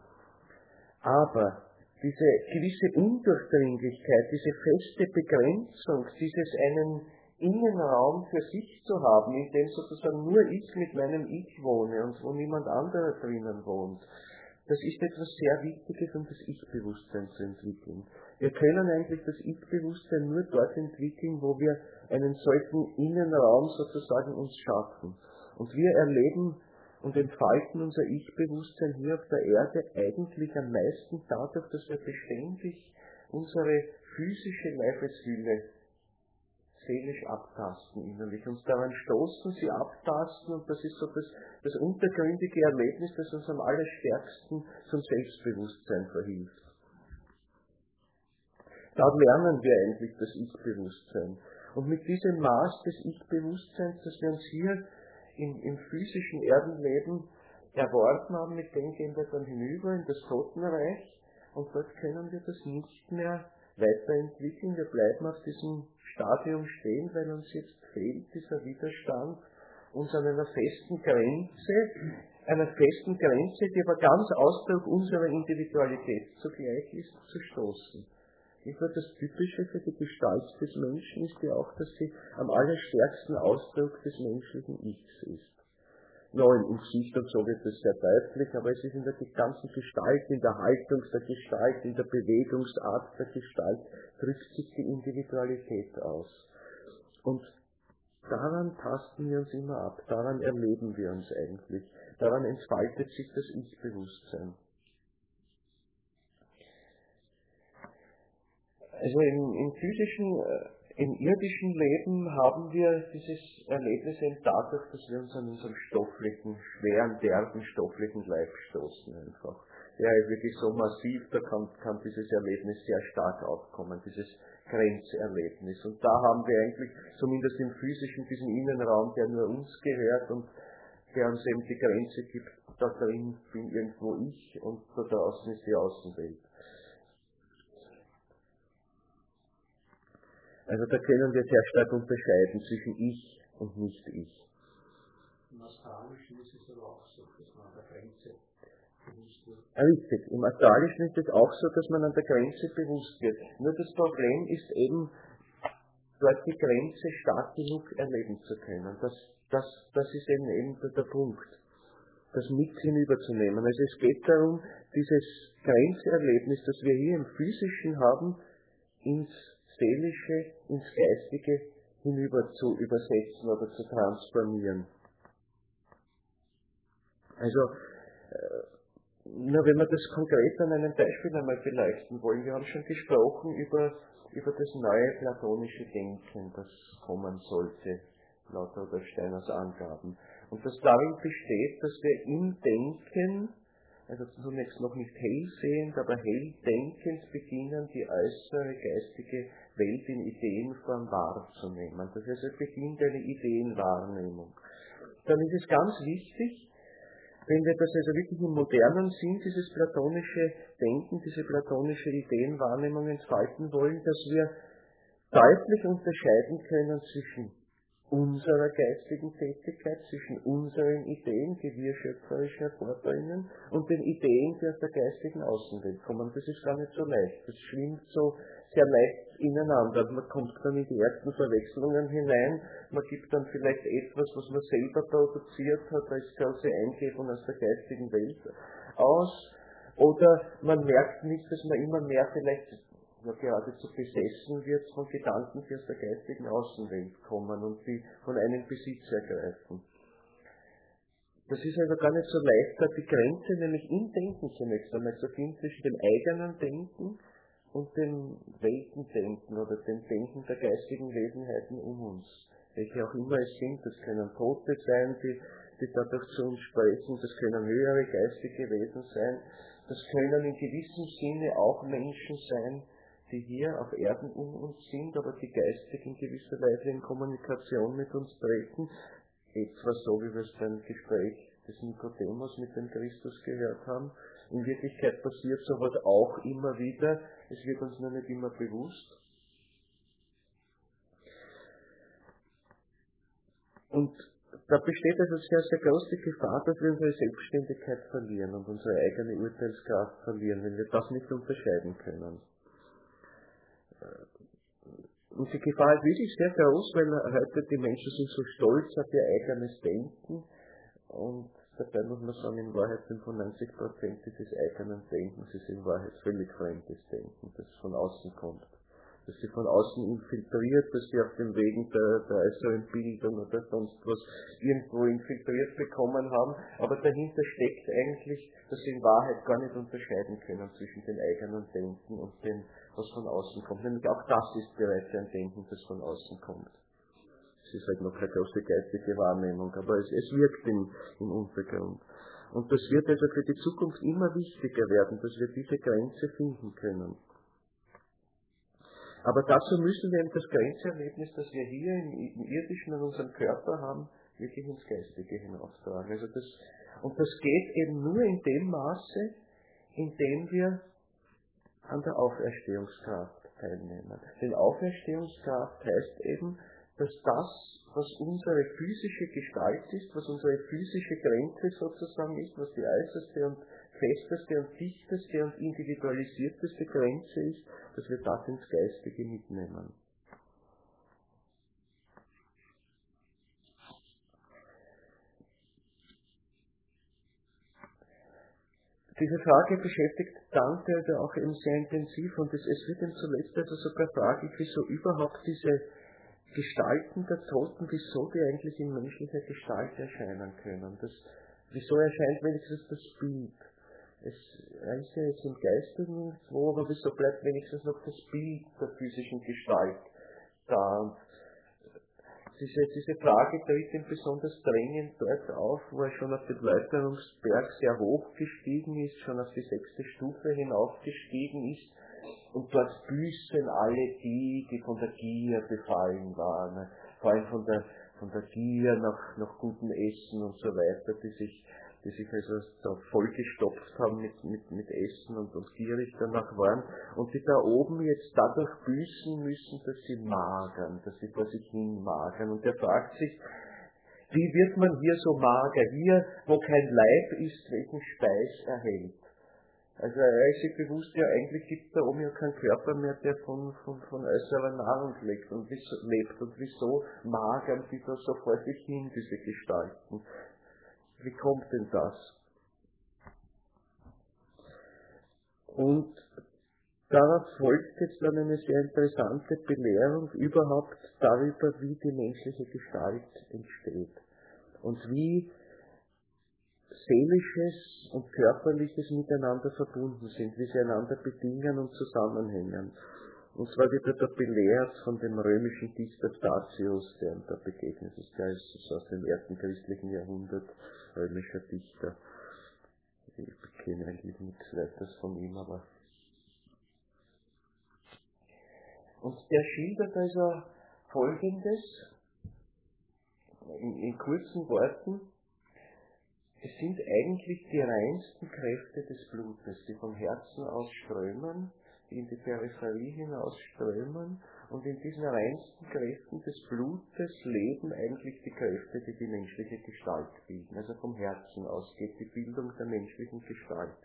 Aber diese gewisse Undurchdringlichkeit, diese feste Begrenzung, dieses einen Innenraum für sich zu haben, in dem sozusagen nur ich mit meinem Ich wohne und wo niemand anderer drinnen wohnt, das ist etwas sehr Wichtiges, um das Ich-Bewusstsein zu entwickeln. Wir können eigentlich das Ich-Bewusstsein nur dort entwickeln, wo wir einen solchen Innenraum sozusagen uns schaffen. Und wir erleben und entfalten unser Ich-Bewusstsein hier auf der Erde eigentlich am meisten dadurch, dass wir beständig unsere physische Leibeshülle seelisch abtasten innerlich, uns daran stoßen, sie abtasten, und das ist so das, das untergründige Erlebnis, das uns am allerstärksten zum Selbstbewusstsein verhilft. Da lernen wir eigentlich das Ich-Bewusstsein. Und mit diesem Maß des Ich-Bewusstseins, das wir uns hier im, im physischen Erdenleben erworben haben, mit dem gehen wir dann hinüber in das Totenreich, und dort können wir das nicht mehr weiterentwickeln. Wir bleiben auf diesem Stadium stehen, weil uns jetzt fehlt dieser Widerstand, uns an einer festen Grenze, einer festen Grenze, die aber ganz Ausdruck unserer Individualität zugleich ist, zu stoßen. Ich glaube, das Typische für die Gestalt des Menschen ist ja auch, dass sie am allerstärksten Ausdruck des menschlichen Ichs ist. Ja, im Gesicht und so wird es sehr deutlich, aber es ist in der ganzen Gestalt, in der Haltung der Gestalt, in der Bewegungsart der Gestalt, drückt sich die Individualität aus. Und daran tasten wir uns immer ab, daran erleben wir uns eigentlich, daran entfaltet sich das Ich-Bewusstsein. Also im, im physischen, im irdischen Leben haben wir dieses Erlebnis eben dadurch, dass wir uns an unserem stofflichen, schweren, derben stofflichen Leib stoßen einfach. Der ist wirklich so massiv, da kann, kann dieses Erlebnis sehr stark aufkommen, dieses Grenzerlebnis. Und da haben wir eigentlich, zumindest im physischen, diesen Innenraum, der nur uns gehört und der uns eben die Grenze gibt, da drin bin irgendwo ich und da draußen ist die Außenwelt. Also da können wir sehr stark unterscheiden zwischen Ich und Nicht-Ich. Im Astralischen ist es aber auch so, dass man an der Grenze bewusst wird. Richtig, im Astralischen ist es auch so, dass man an der Grenze bewusst wird. Nur das Problem ist eben, dort die Grenze stark genug erleben zu können. Das, das, das ist eben, eben der, der Punkt, das mit hinüberzunehmen. Also es geht darum, dieses Grenzerlebnis, das wir hier im Physischen haben, ins Seelische, ins Geistige hinüber zu übersetzen oder zu transformieren. Also, Nur wenn wir das konkret an einem Beispiel einmal beleuchten wollen, wir haben schon gesprochen über, über das neue platonische Denken, das kommen sollte, laut Rudolf Steiners Angaben. Und das darin besteht, dass wir im Denken, also zunächst noch nicht hell sehend, aber hell denkend beginnen, die äußere geistige Welt in Ideenform wahrzunehmen. Das heißt, es beginnt eine Ideenwahrnehmung. Dann ist es ganz wichtig, wenn wir das also wirklich im modernen Sinn, dieses platonische Denken, diese platonische Ideenwahrnehmung entfalten wollen, dass wir deutlich unterscheiden können zwischen unserer geistigen Tätigkeit, zwischen unseren Ideen, die wir schöpferisch hervorbringen, und den Ideen, die aus der geistigen Außenwelt kommen. Das ist gar nicht so leicht. Das schwimmt so sehr leicht ineinander. Man kommt dann in die ersten Verwechslungen hinein, man gibt dann vielleicht etwas, was man selber produziert hat, als große Eingebung aus der geistigen Welt aus, oder man merkt nicht, dass man immer mehr vielleicht ja, geradezu besessen wird von Gedanken, die aus der geistigen Außenwelt kommen und die von einem Besitz ergreifen. Das ist also gar nicht so leicht, da die Grenze nämlich im Denken zunächst einmal zu finden zwischen dem eigenen Denken und dem Weltendenken oder dem Denken der geistigen Wesenheiten um uns. Welche auch immer es sind, das können Tote sein, die, die dadurch zu uns sprechen, das können höhere geistige Wesen sein, das können in gewissem Sinne auch Menschen sein, die hier auf Erden um uns sind, aber die geistig in gewisser Weise in Kommunikation mit uns treten, etwa so, wie wir es beim Gespräch des Nikodemus mit dem Christus gehört haben. In Wirklichkeit passiert sowas auch immer wieder, es wird uns nur nicht immer bewusst. Und da besteht also sehr, sehr große Gefahr, dass wir unsere Selbstständigkeit verlieren und unsere eigene Urteilskraft verlieren, wenn wir das nicht unterscheiden können. Und die Gefahr ist wirklich sehr groß, weil heute die Menschen sind so stolz auf ihr eigenes Denken und dabei muss man sagen, in Wahrheit fünfundneunzig Prozent dieses eigenen Denkens ist in Wahrheit völlig fremdes Denken, das von außen kommt. Dass sie von außen infiltriert, dass sie auf dem Wegen der, der äußeren Bildung oder sonst was irgendwo infiltriert bekommen haben, aber dahinter steckt eigentlich, dass sie in Wahrheit gar nicht unterscheiden können zwischen dem eigenen Denken und dem, was von außen kommt. Nämlich auch das ist bereits ein Denken, das von außen kommt. Es ist halt noch keine große geistige Wahrnehmung, aber es, es wirkt im, im Untergrund. Und das wird also für die Zukunft immer wichtiger werden, dass wir diese Grenze finden können. Aber dazu müssen wir eben das Grenzerlebnis, das wir hier im, im Irdischen in unserem Körper haben, wirklich ins Geistige hinaustragen. Also das, und das geht eben nur in dem Maße, in dem wir an der Auferstehungskraft teilnehmen. Denn Auferstehungskraft heißt eben, dass das, was unsere physische Gestalt ist, was unsere physische Grenze sozusagen ist, was die äußerste und festeste und dichteste und individualisierteste Grenze ist, dass wir das ins Geistige mitnehmen. Diese Frage beschäftigt Dante also auch eben sehr intensiv und es, es wird ihm zuletzt also sogar fraglich, wieso überhaupt diese Gestalten der Toten, wieso die eigentlich in menschlicher Gestalt erscheinen können. Das, wieso erscheint wenigstens das Bild? Es reicht ja jetzt im Geistigen irgendwo, aber wieso bleibt wenigstens noch das Bild der physischen Gestalt da? Und diese, diese Frage tritt ihm besonders drängend dort auf, wo er schon auf den Läuterungsberg sehr hoch gestiegen ist, schon auf die sechste Stufe hinaufgestiegen ist. Und dort büßen alle die, die von der Gier befallen waren, vor allem von der, von der Gier nach, nach gutem Essen und so weiter, die sich, die sich also da vollgestopft haben mit, mit, mit Essen und, und gierig danach waren und die da oben jetzt dadurch büßen müssen, dass sie magern, dass sie vor sich hin magern. Und er fragt sich, wie wird man hier so mager, hier, wo kein Leib ist, welchen Speis erhält? Also er ist sich bewusst, ja eigentlich gibt es da oben ja keinen Körper mehr, der von, von, von äußerer Nahrung lebt und, wieso, lebt. Und wieso magern die da so vor sich hin, diese Gestalten? Wie kommt denn das? Und darauf folgt jetzt dann eine sehr interessante Belehrung überhaupt darüber, wie die menschliche Gestalt entsteht. Und wie Seelisches und Körperliches miteinander verbunden sind, wie sie einander bedingen und zusammenhängen. Und zwar wird er da belehrt von dem römischen Dichter Statius, der ihm da begegnet ist. Der ist aus dem ersten christlichen Jahrhundert, römischer Dichter. Ich kenne eigentlich nichts weiteres von ihm, aber. Und der schildert also Folgendes, in, in kurzen Worten: Es sind eigentlich die reinsten Kräfte des Blutes, die vom Herzen aus strömen, die in die Peripherie hinaus strömen, und in diesen reinsten Kräften des Blutes leben eigentlich die Kräfte, die die menschliche Gestalt bilden. Also vom Herzen aus geht die Bildung der menschlichen Gestalt.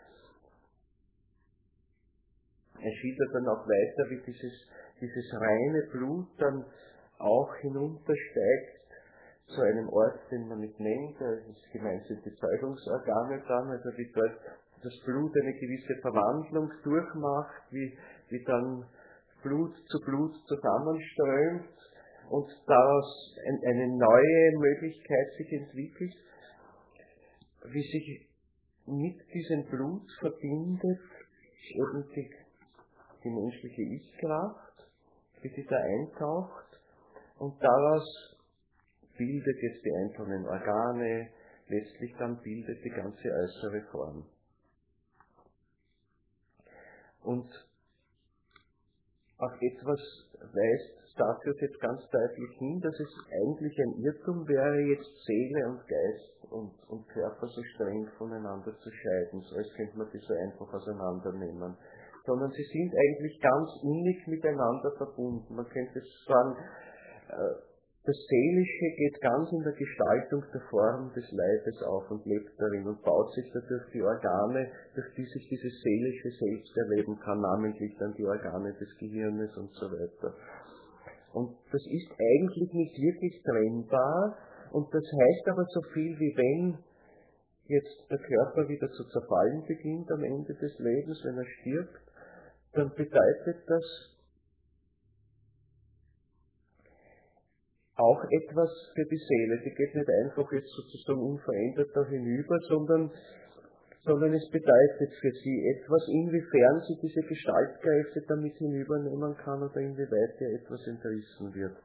Er schildert dann auch weiter, wie dieses, dieses reine Blut dann auch hinuntersteigt zu einem Ort, den man nicht nennt, das gemeint sind die Zeugungsorgane dann, also wie dort das Blut eine gewisse Verwandlung durchmacht, wie, wie dann Blut zu Blut zusammenströmt und daraus ein, eine neue Möglichkeit sich entwickelt, wie sich mit diesem Blut verbindet eben die, die menschliche Ich-Kraft, wie sie da eintaucht, und daraus bildet jetzt die einzelnen Organe, letztlich dann bildet die ganze äußere Form. Und auf etwas weist Statius jetzt ganz deutlich hin, dass es eigentlich ein Irrtum wäre, jetzt Seele und Geist und, und Körper so streng voneinander zu scheiden, so als könnte man die so einfach auseinandernehmen. Sondern sie sind eigentlich ganz innig miteinander verbunden. Man könnte sagen, das Seelische geht ganz in der Gestaltung der Form des Leibes auf und lebt darin und baut sich dadurch die Organe, durch die sich dieses Seelische selbst erleben kann, namentlich dann die Organe des Gehirnes und so weiter. Und das ist eigentlich nicht wirklich trennbar, und das heißt aber so viel wie wenn jetzt der Körper wieder zu zerfallen beginnt am Ende des Lebens, wenn er stirbt, dann bedeutet das auch etwas für die Seele. Die geht nicht einfach jetzt sozusagen unverändert da hinüber, sondern, sondern es bedeutet für sie etwas, inwiefern sie diese Gestaltkräfte damit hinübernehmen kann oder inwieweit ihr etwas entrissen wird.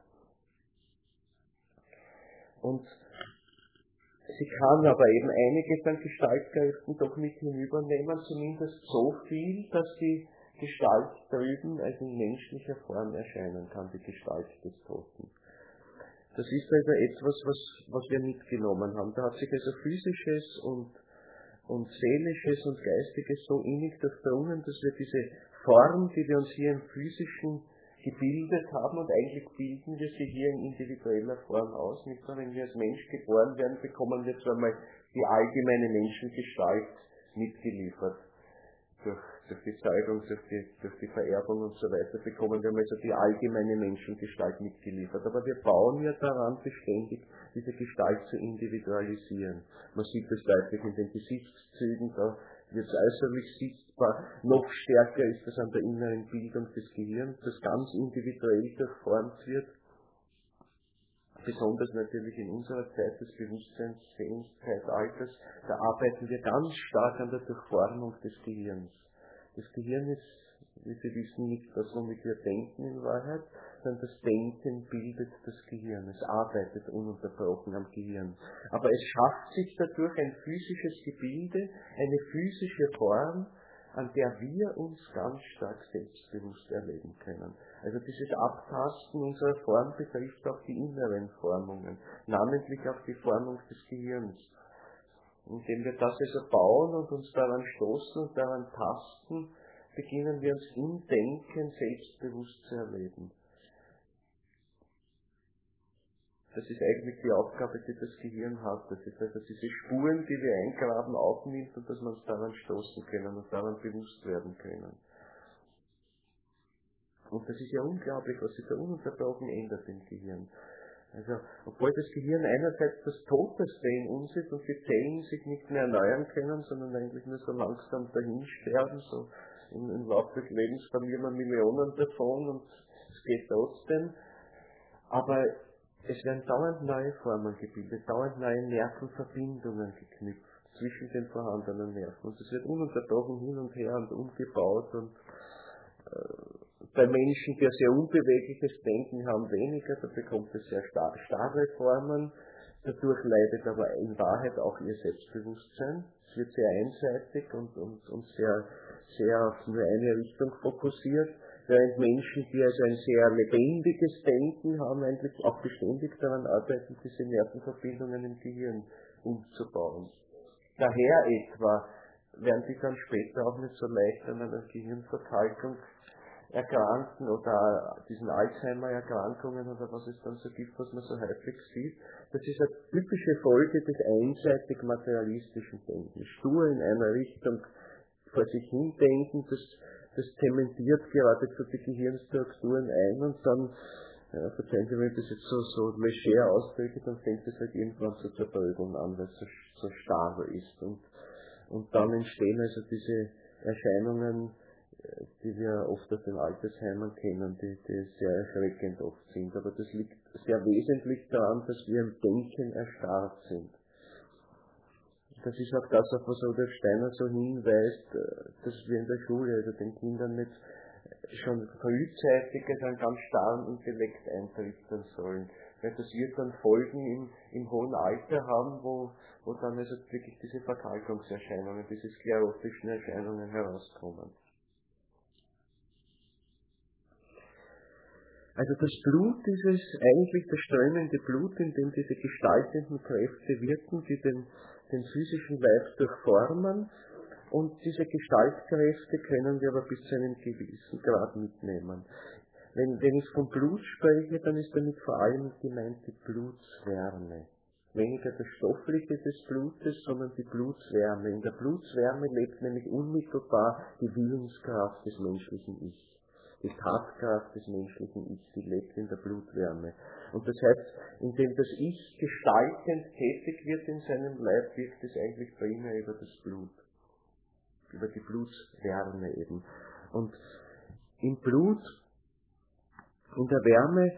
Und sie kann aber eben einiges an Gestaltkräften doch mit hinübernehmen, zumindest so viel, dass die Gestalt drüben als in menschlicher Form erscheinen kann, die Gestalt des Toten. Das ist also etwas, was, was wir mitgenommen haben. Da hat sich also Physisches und, und Seelisches und Geistiges so innig durchdrungen, dass wir diese Form, die wir uns hier im Physischen gebildet haben, und eigentlich bilden wir sie hier in individueller Form aus. Nicht nur, wenn wir als Mensch geboren werden, bekommen wir zwar mal die allgemeine Menschengestalt mitgeliefert. Durch, durch die Zeugung, durch die, durch die Vererbung und so weiter bekommen wir also die allgemeine Menschengestalt mitgeliefert. Aber wir bauen ja daran beständig, diese Gestalt zu individualisieren. Man sieht das deutlich in den Gesichtszügen, da wird es äußerlich sichtbar. Noch stärker ist das an der inneren Bildung des Gehirns, das ganz individuell durchformt wird. Besonders natürlich in unserer Zeit des Bewusstseinszeitalters, da arbeiten wir ganz stark an der Durchformung des Gehirns. Das Gehirn ist, wie Sie wissen, nicht das, womit wir denken in Wahrheit, sondern das Denken bildet das Gehirn. Es arbeitet ununterbrochen am Gehirn. Aber es schafft sich dadurch ein physisches Gebilde, eine physische Form, an der wir uns ganz stark selbstbewusst erleben können. Also dieses Abtasten unserer Form betrifft auch die inneren Formungen, namentlich auch die Formung des Gehirns. Indem wir das also bauen und uns daran stoßen und daran tasten, beginnen wir uns im Denken selbstbewusst zu erleben. Das ist eigentlich die Aufgabe, die das Gehirn hat. Das ist also diese Spuren, die wir eingraben, aufnimmt und dass wir uns daran stoßen können und daran bewusst werden können. Und das ist ja unglaublich, was sich da ununterbrochen ändert im Gehirn. Also, obwohl das Gehirn einerseits das Toteste in uns ist und die Zellen sich nicht mehr erneuern können, sondern eigentlich nur so langsam dahinsterben, so im, im Laufe des Lebens verlieren wir Millionen davon und es geht trotzdem. Aber es werden dauernd neue Formen gebildet, dauernd neue Nervenverbindungen geknüpft zwischen den vorhandenen Nerven. Und das wird ununterbrochen hin und her und umgebaut. Und äh, bei Menschen, die ein sehr unbewegliches Denken haben, weniger, da bekommt es sehr star starre Formen. Dadurch leidet aber in Wahrheit auch ihr Selbstbewusstsein. Es wird sehr einseitig und, und, und sehr, sehr auf nur eine Richtung fokussiert. Während Menschen, die also ein sehr lebendiges Denken haben, eigentlich auch beständig daran arbeiten, diese Nervenverbindungen im Gehirn umzubauen. Daher etwa werden sie dann später auch nicht so leicht an einer Gehirnverkalkung erkranken oder diesen Alzheimer-Erkrankungen oder was es dann so gibt, was man so häufig sieht. Das ist eine typische Folge des einseitig materialistischen Denkens. Stur in einer Richtung vor sich hin denken, das, das zementiert geradezu die Gehirnstrukturen ein und dann, ja, verzeihen Sie mir, wenn ich das jetzt so, so leger ausdrücke, dann fängt es halt irgendwann zu zerbrödeln an, weil es so, so starr ist. Und, und dann entstehen also diese Erscheinungen, die wir oft aus den Altersheimen kennen, die, die sehr erschreckend oft sind. Aber das liegt sehr wesentlich daran, dass wir im Denken erstarrt sind. Das ist auch das, auf was Rudolf Steiner so hinweist, dass wir in der Schule, also den Kindern nicht schon frühzeitig einen ganz starren Intellekt eintrichtern sollen. Weil das wird dann Folgen im, im hohen Alter haben, wo, wo dann also wirklich diese Verkalkungserscheinungen, diese sklerotischen Erscheinungen herauskommen. Also das Blut ist es eigentlich das strömende Blut, in dem diese gestaltenden Kräfte wirken, die den, den physischen Leib durchformen. Und diese Gestaltkräfte können wir aber bis zu einem gewissen Grad mitnehmen. Wenn, wenn ich vom Blut spreche, dann ist damit vor allem gemeint die Blutswärme. Weniger das Stoffliche des Blutes, sondern die Blutswärme. In der Blutswärme lebt nämlich unmittelbar die Willenskraft des menschlichen Ich. Die Tatkraft des menschlichen Ich, die lebt in der Blutwärme. Und das heißt, indem das Ich gestaltend tätig wird in seinem Leib, wirkt es eigentlich primär über das Blut. Über die Blutswärme eben. Und im Blut, in der Wärme,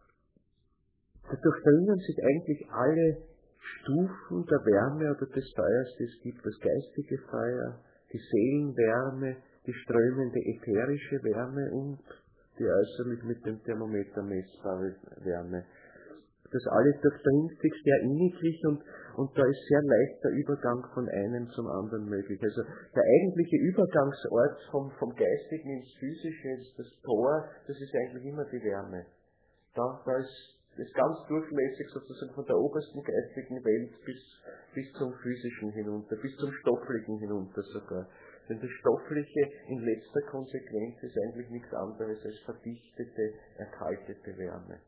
da durchdringen sich eigentlich alle Stufen der Wärme oder des Feuers, die es gibt. Das geistige Feuer, die Seelenwärme, die strömende ätherische Wärme und die äußerlich mit dem Thermometer messbare Wärme. Das alles durchdringt sich sehr inniglich und, und da ist sehr leicht der Übergang von einem zum anderen möglich. Also der eigentliche Übergangsort vom, vom Geistigen ins Physische, ins das Tor, das ist eigentlich immer die Wärme. Da, da ist ist ganz durchlässig sozusagen von der obersten geistigen Welt bis, bis zum Physischen hinunter, bis zum Stofflichen hinunter sogar. Denn das Stoffliche in letzter Konsequenz ist eigentlich nichts anderes als verdichtete, erkaltete Wärme.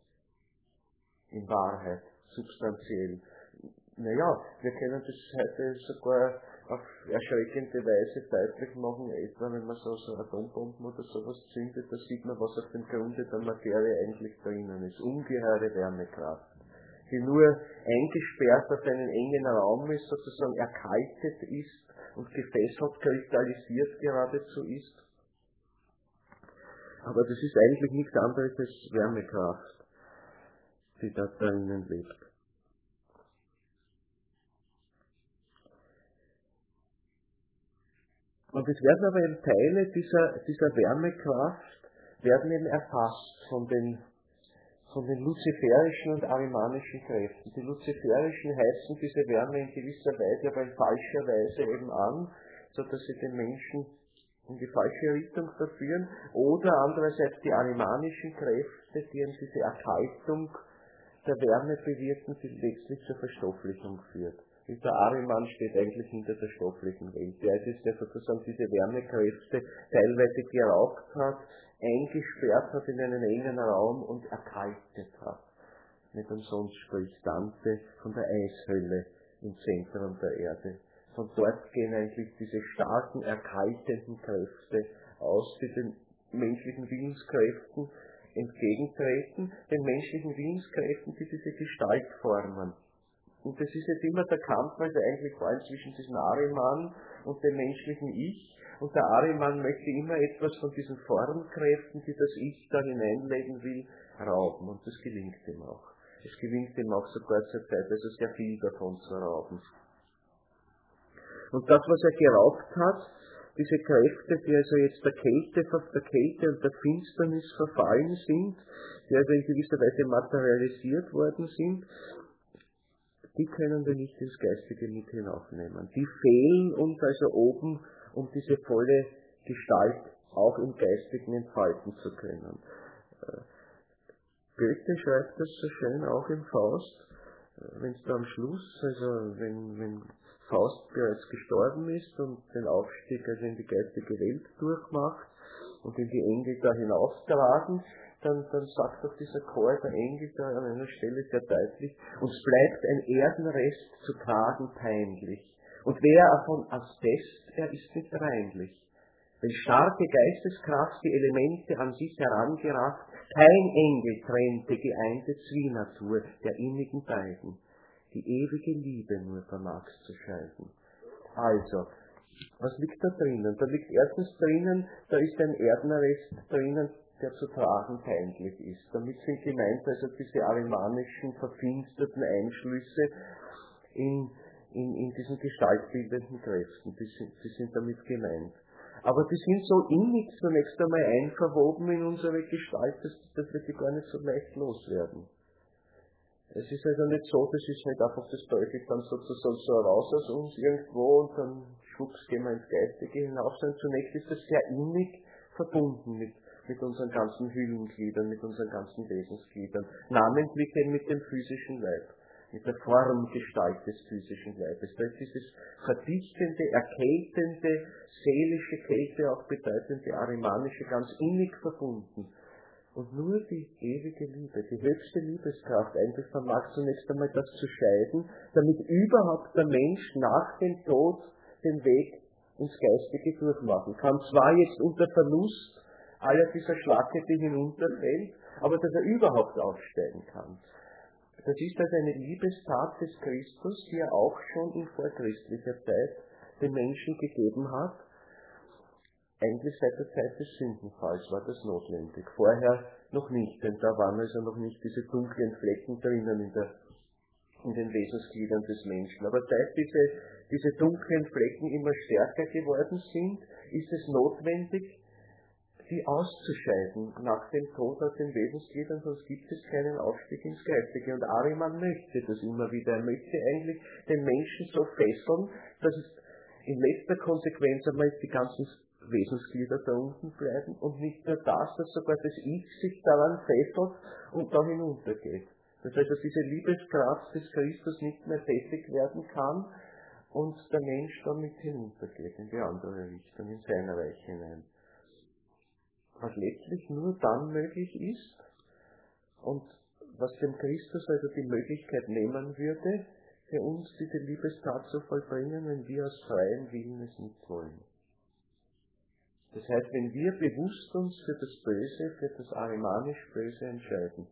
In Wahrheit, substanziell. Naja, wir können das heute sogar auf erschreckende Weise deutlich machen, etwa wenn man so, so Atombomben oder sowas zündet, da sieht man, was auf dem Grunde der Materie eigentlich drinnen ist. Ungeheure Wärmekraft, die nur eingesperrt auf einen engen Raum ist, sozusagen erkaltet ist und gefesselt, kristallisiert geradezu ist. Aber das ist eigentlich nichts anderes als Wärmekraft, die da drinnen lebt. Und es werden aber eben Teile dieser, dieser Wärmekraft, werden eben erfasst von den, von den luziferischen und arimanischen Kräften. Die luziferischen heißen diese Wärme in gewisser Weise, aber in falscher Weise eben an, sodass sie den Menschen in die falsche Richtung verführen. Oder andererseits die arimanischen Kräfte, die eben diese Erkaltung der Wärme bewirken, die letztlich zur Verstofflichung führt. Der Ariman steht eigentlich hinter der stofflichen Welt. Der ist es, der sozusagen diese Wärmekräfte teilweise geraubt hat, eingesperrt hat in einen engen Raum und erkaltet hat. Nicht umsonst spricht Dante von der Eishölle im Zentrum der Erde. Von dort gehen eigentlich diese starken, erkaltenden Kräfte aus, die den menschlichen Willenskräften entgegentreten, den menschlichen Willenskräften, die diese Gestalt formen. Und das ist jetzt immer der Kampf, also eigentlich vor allem zwischen diesem Ariman und dem menschlichen Ich. Und der Ariman möchte immer etwas von diesen Formkräften, die das Ich da hineinlegen will, rauben. Und das gelingt ihm auch. Es gelingt ihm auch sogar zur Zeit, also sehr viel davon zu rauben. Und das, was er geraubt hat, diese Kräfte, die also jetzt der Kälte, der Kälte und der Finsternis verfallen sind, die also in gewisser Weise materialisiert worden sind, die können wir nicht ins Geistige mit hinaufnehmen. Die fehlen uns also oben, um diese volle Gestalt auch im Geistigen entfalten zu können. Goethe schreibt das so schön auch im Faust, wenn es da am Schluss, also wenn, wenn Faust bereits gestorben ist und den Aufstieg also in die geistige Welt durchmacht und in die Engel da hinaustragen, dann, dann sagt doch dieser Chor der Engel da an einer Stelle sehr deutlich, uns bleibt ein Erdenrest zu tragen peinlich. Und wer von Asbest, er ist nicht reinlich. Wenn starke Geisteskraft die Elemente an sich herangerafft, kein Engel trennt die geeinte Zwie-Natur der innigen beiden. Die ewige Liebe nur vermag's zu scheiden. Also, was liegt da drinnen? Da liegt erstens drinnen, da ist ein Erdenrest drinnen, der zu tragen peinlich ist. Damit sind gemeint also diese arimanischen, verfinsterten Einschlüsse in, in, in diesen gestaltbildenden Kräften. Die sind, die sind damit gemeint. Aber die sind so innig zunächst einmal einverwoben in unsere Gestalt, dass, dass wir die gar nicht so leicht loswerden. Es ist also nicht so, das ist nicht einfach, das deutet dann sozusagen so raus aus uns irgendwo und dann schwupps gehen wir ins Geistige hinauf, sondern zunächst ist das sehr innig verbunden mit, mit unseren ganzen Hüllengliedern, mit unseren ganzen Wesensgliedern, namentlich eben mit dem physischen Leib, mit der Formgestalt des physischen Leibes. Da ist dieses verdichtende, erkältende, seelische Kälte, auch bedeutende arimanische, ganz innig verbunden. Und nur die ewige Liebe, die höchste Liebeskraft eigentlich vermag zunächst einmal das zu scheiden, damit überhaupt der Mensch nach dem Tod den Weg ins Geistige durchmachen kann. Zwar jetzt unter Verlust aller dieser Schlacke, die hinunterfällt, aber dass er überhaupt aufsteigen kann. Das ist also eine Liebestat des Christus, die er auch schon in vorchristlicher Zeit den Menschen gegeben hat. Eigentlich seit der Zeit des Sündenfalls war das notwendig. Vorher noch nicht, denn da waren also noch nicht diese dunklen Flecken drinnen in, der, in den Wesensgliedern des Menschen. Aber seit diese, diese dunklen Flecken immer stärker geworden sind, ist es notwendig, die auszuscheiden nach dem Tod aus den Wesensgliedern, sonst gibt es keinen Aufstieg ins Geistige. Und Ariman möchte das immer wieder. Er möchte eigentlich den Menschen so fesseln, dass es in letzter Konsequenz einmal die ganzen Wesensglieder da unten bleiben und nicht nur das, dass sogar das Ich sich daran fesselt und da hinuntergeht. Das heißt, dass diese Liebeskraft des Christus nicht mehr tätig werden kann und der Mensch damit hinuntergeht in die andere Richtung, in sein Reich hinein. Was letztlich nur dann möglich ist und was dem Christus also die Möglichkeit nehmen würde, für uns diese Liebestat zu vollbringen, wenn wir aus freiem Willen es nicht wollen. Das heißt, wenn wir bewusst uns für das Böse, für das arimanisch Böse entscheiden,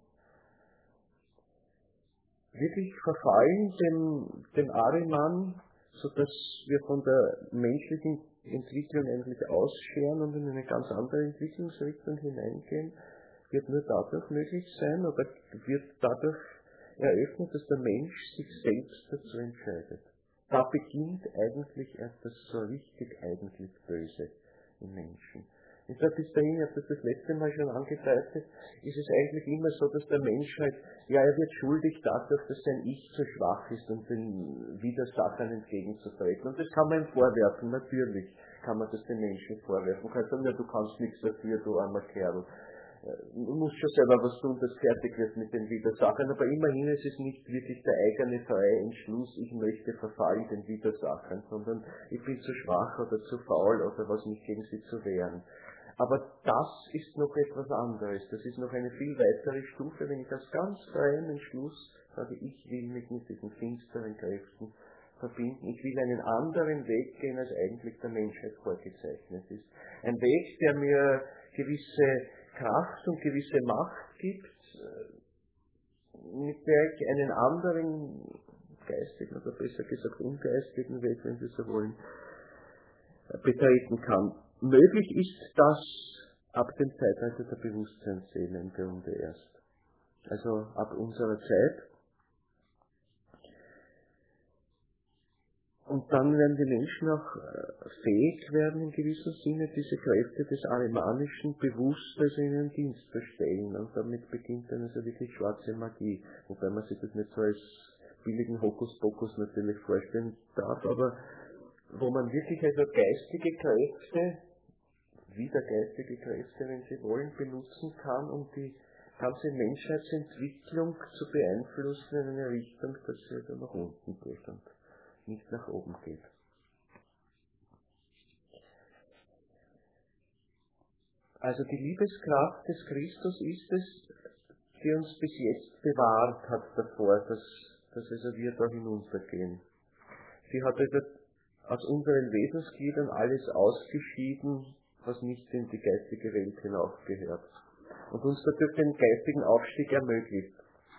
wirklich verfallen dem, dem Ariman, sodass wir von der menschlichen Entwicklung eigentlich ausscheren und in eine ganz andere Entwicklungsrichtung hineingehen, wird nur dadurch möglich sein oder wird dadurch eröffnet, dass der Mensch sich selbst dazu entscheidet. Da beginnt eigentlich erst das so richtig eigentlich Böse im Menschen. Ich sage bis dahin, ich habe das das letzte Mal schon angedeutet, ist es eigentlich immer so, dass der Mensch halt, ja, er wird schuldig dadurch, dass sein Ich zu schwach ist, um den Widersachern entgegenzutreten. Und das kann man ihm vorwerfen, natürlich kann man das den Menschen vorwerfen. Man kann sagen, ja, du kannst nichts dafür, du armer Kerl. Du musst schon selber was tun, das fertig wird mit den Widersachern, aber immerhin ist es nicht wirklich der eigene freie Entschluss, ich möchte verfallen den Widersachern, sondern ich bin zu schwach oder zu faul oder was mich gegen sie zu wehren. Aber das ist noch etwas anderes, das ist noch eine viel weitere Stufe, wenn ich aus ganz freiem Entschluss sage, ich will mich mit diesen finsteren Kräften verbinden, ich will einen anderen Weg gehen, als eigentlich der Menschheit vorgezeichnet ist. Ein Weg, der mir gewisse Kraft und gewisse Macht gibt, mit der ich einen anderen geistigen oder besser gesagt ungeistigen Weg, wenn Sie so wollen, betreten kann. Möglich ist das ab dem Zeitalter der Bewusstseinsseele im Grunde erst. Also ab unserer Zeit. Und dann werden die Menschen auch fähig werden, in gewissem Sinne diese Kräfte des Arimanischen bewusst also in ihren Dienst zu stellen. Und damit beginnt dann also wirklich schwarze Magie. Wobei man sich das nicht so als billigen Hokuspokus natürlich vorstellen darf, aber wo man wirklich also geistige Kräfte, wieder geistige Kräfte, wenn Sie wollen, benutzen kann, um die ganze Menschheitsentwicklung zu beeinflussen in eine Richtung, dass sie also nach unten geht und nicht nach oben geht. Also die Liebeskraft des Christus ist es, die uns bis jetzt bewahrt hat davor, dass, dass also wir da hinuntergehen. Sie hat also aus unseren Wesensgliedern alles ausgeschieden, was nicht in die geistige Welt hinaufgehört. Und uns dadurch den geistigen Aufstieg ermöglicht.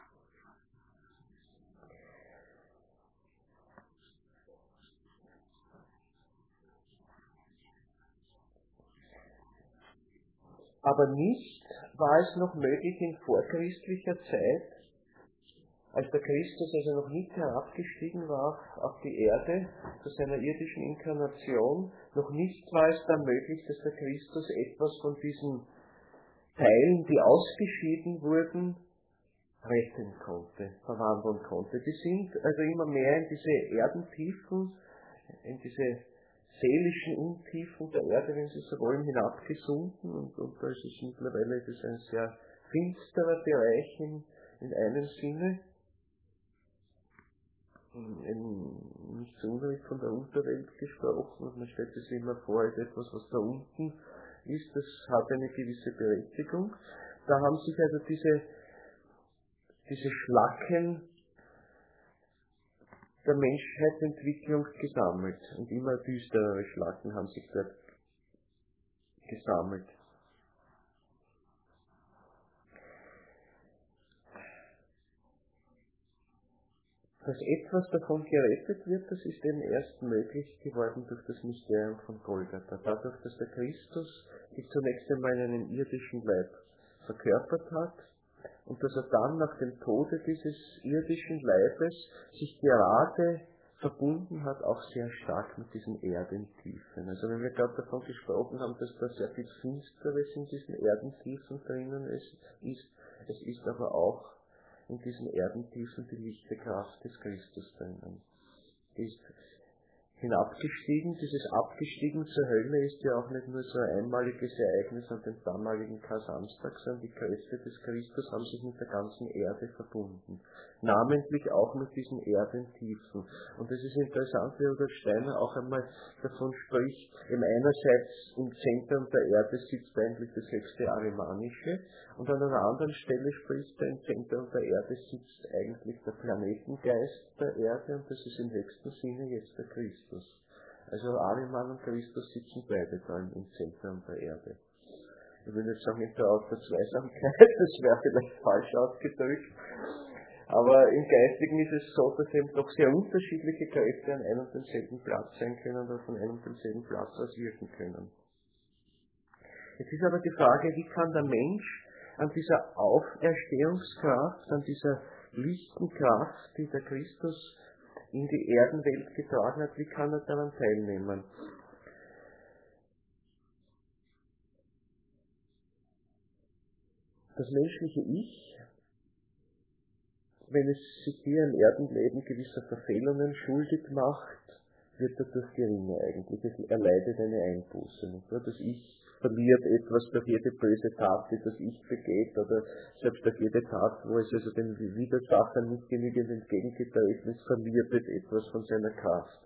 Aber nicht war es noch möglich in vorchristlicher Zeit, als der Christus also noch nicht herabgestiegen war auf die Erde zu seiner irdischen Inkarnation, noch nicht war es dann möglich, dass der Christus etwas von diesen Teilen, die ausgeschieden wurden, retten konnte, verwandeln konnte. Die sind also immer mehr in diese Erdentiefen, in diese seelischen Untiefen der Erde, wenn Sie so wollen, hinabgesunken. Und, und da ist es mittlerweile das ist ein sehr finsterer Bereich in, in einem Sinne. In, nicht zu Unrecht von der Unterwelt gesprochen, und man stellt sich immer vor, als etwas, was da unten ist, das hat eine gewisse Berechtigung. Da haben sich also diese, diese Schlacken der Menschheitsentwicklung gesammelt. Und immer düsterere Schlacken haben sich dort gesammelt. Dass etwas davon gerettet wird, das ist eben erst möglich geworden durch das Mysterium von Golgatha. Dadurch, dass der Christus sich zunächst einmal in einen irdischen Leib verkörpert hat und dass er dann nach dem Tode dieses irdischen Leibes sich gerade verbunden hat, auch sehr stark mit diesen Erdentiefen. Also wenn wir gerade davon gesprochen haben, dass da sehr viel Finsteres in diesen Erdentiefen drinnen ist, es ist aber auch in diesen Erdentiefen die lichte Kraft des Christus drinnen. Die ist hinabgestiegen, dieses Abgestiegen zur Hölle ist ja auch nicht nur so ein einmaliges Ereignis an dem damaligen Kar-Samstag, sondern die Kräfte des Christus haben sich mit der ganzen Erde verbunden. Namentlich auch mit diesen Erdentiefen. Und es ist interessant, wie Rudolf Steiner auch einmal davon spricht, eben einerseits im Zentrum der Erde sitzt eigentlich das höchste Arimanische und an einer anderen Stelle spricht er, im Zentrum der Erde sitzt eigentlich der Planetengeist der Erde und das ist im höchsten Sinne jetzt der Christus. Also Ariman und Christus sitzen beide da im Zentrum der Erde. Ich will nicht sagen, hinter aus der Zweisamkeit, das wäre vielleicht falsch ausgedrückt. Aber im Geistigen ist es so, dass eben doch sehr unterschiedliche Kräfte an einem und demselben Platz sein können oder von einem und demselben Platz aus wirken können. Jetzt ist aber die Frage, wie kann der Mensch an dieser Auferstehungskraft, an dieser lichten Kraft, die der Christus in die Erdenwelt getragen hat, wie kann er daran teilnehmen? Das menschliche Ich, wenn es sich hier im Erdenleben gewisser Verfehlungen schuldig macht, wird dadurch geringer eigentlich. Es erleidet eine Einbuße. Nicht? Das Ich verliert etwas durch jede böse Tat, die das Ich begeht, oder selbst durch jede Tat, wo es also den Widersachern nicht genügend entgegengetreten ist, verliert es etwas von seiner Kraft.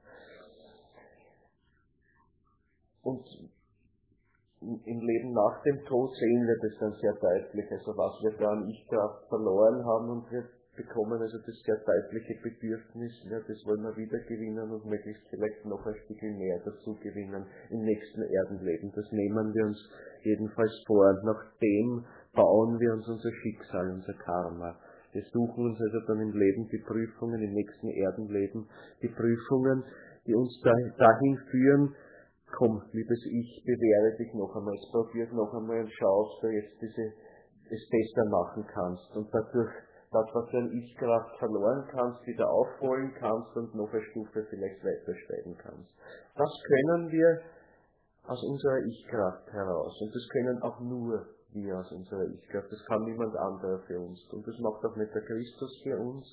Und im Leben nach dem Tod sehen wir das dann sehr deutlich, also was wir da an Ich-Kraft verloren haben, und wir bekommen also das sehr deutliche Bedürfnis, ja, das wollen wir wieder gewinnen und möglichst vielleicht noch ein Stückchen mehr dazu gewinnen im nächsten Erdenleben. Das nehmen wir uns jedenfalls vor, und nach dem bauen wir uns unser Schicksal, unser Karma. Wir suchen uns also dann im Leben die Prüfungen, im nächsten Erdenleben, die Prüfungen, die uns dahin führen, komm, liebes Ich, bewähre dich noch einmal, probier noch einmal und schau, ob du jetzt diese, es besser machen kannst. Und dadurch das, was du an Ich-Kraft verloren kannst, wieder aufholen kannst und noch eine Stufe vielleicht weiter steigen kannst. Das können wir aus unserer Ich-Kraft heraus. Und das können auch nur wir aus unserer Ich-Kraft. Das kann niemand anderer für uns. Und das macht auch nicht der Christus für uns.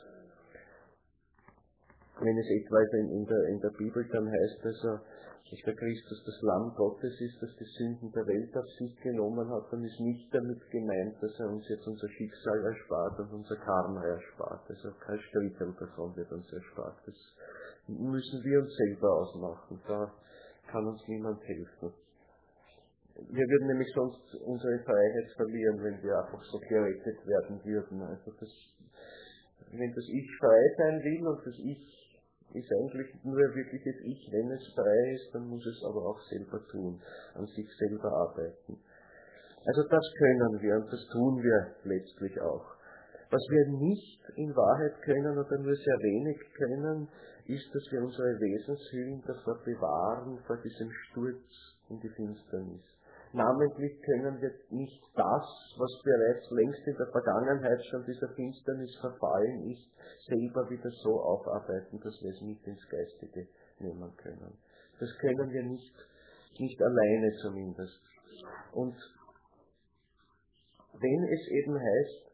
Wenn es etwa in, in, der, in der Bibel dann heißt, also, dass der Christus das Lamm Gottes ist, das die Sünden der Welt auf sich genommen hat, dann ist nicht damit gemeint, dass er uns jetzt unser Schicksal erspart und unser Karma erspart. Also kein Strickel davon wird uns erspart. Das müssen wir uns selber ausmachen. Da kann uns niemand helfen. Wir würden nämlich sonst unsere Freiheit verlieren, wenn wir einfach so gerettet werden würden. Also das, wenn das Ich frei sein will und das Ich ist eigentlich nur wirkliches Ich, wenn es frei ist, dann muss es aber auch selber tun, an sich selber arbeiten. Also das können wir und das tun wir letztlich auch. Was wir nicht in Wahrheit können oder nur sehr wenig können, ist, dass wir unsere Wesenshüllen davor bewahren, vor diesem Sturz in die Finsternis. Namentlich können wir nicht das, was bereits längst in der Vergangenheit schon dieser Finsternis verfallen ist, selber wieder so aufarbeiten, dass wir es mit ins Geistige nehmen können. Das können wir nicht, nicht alleine zumindest. Und wenn es eben heißt,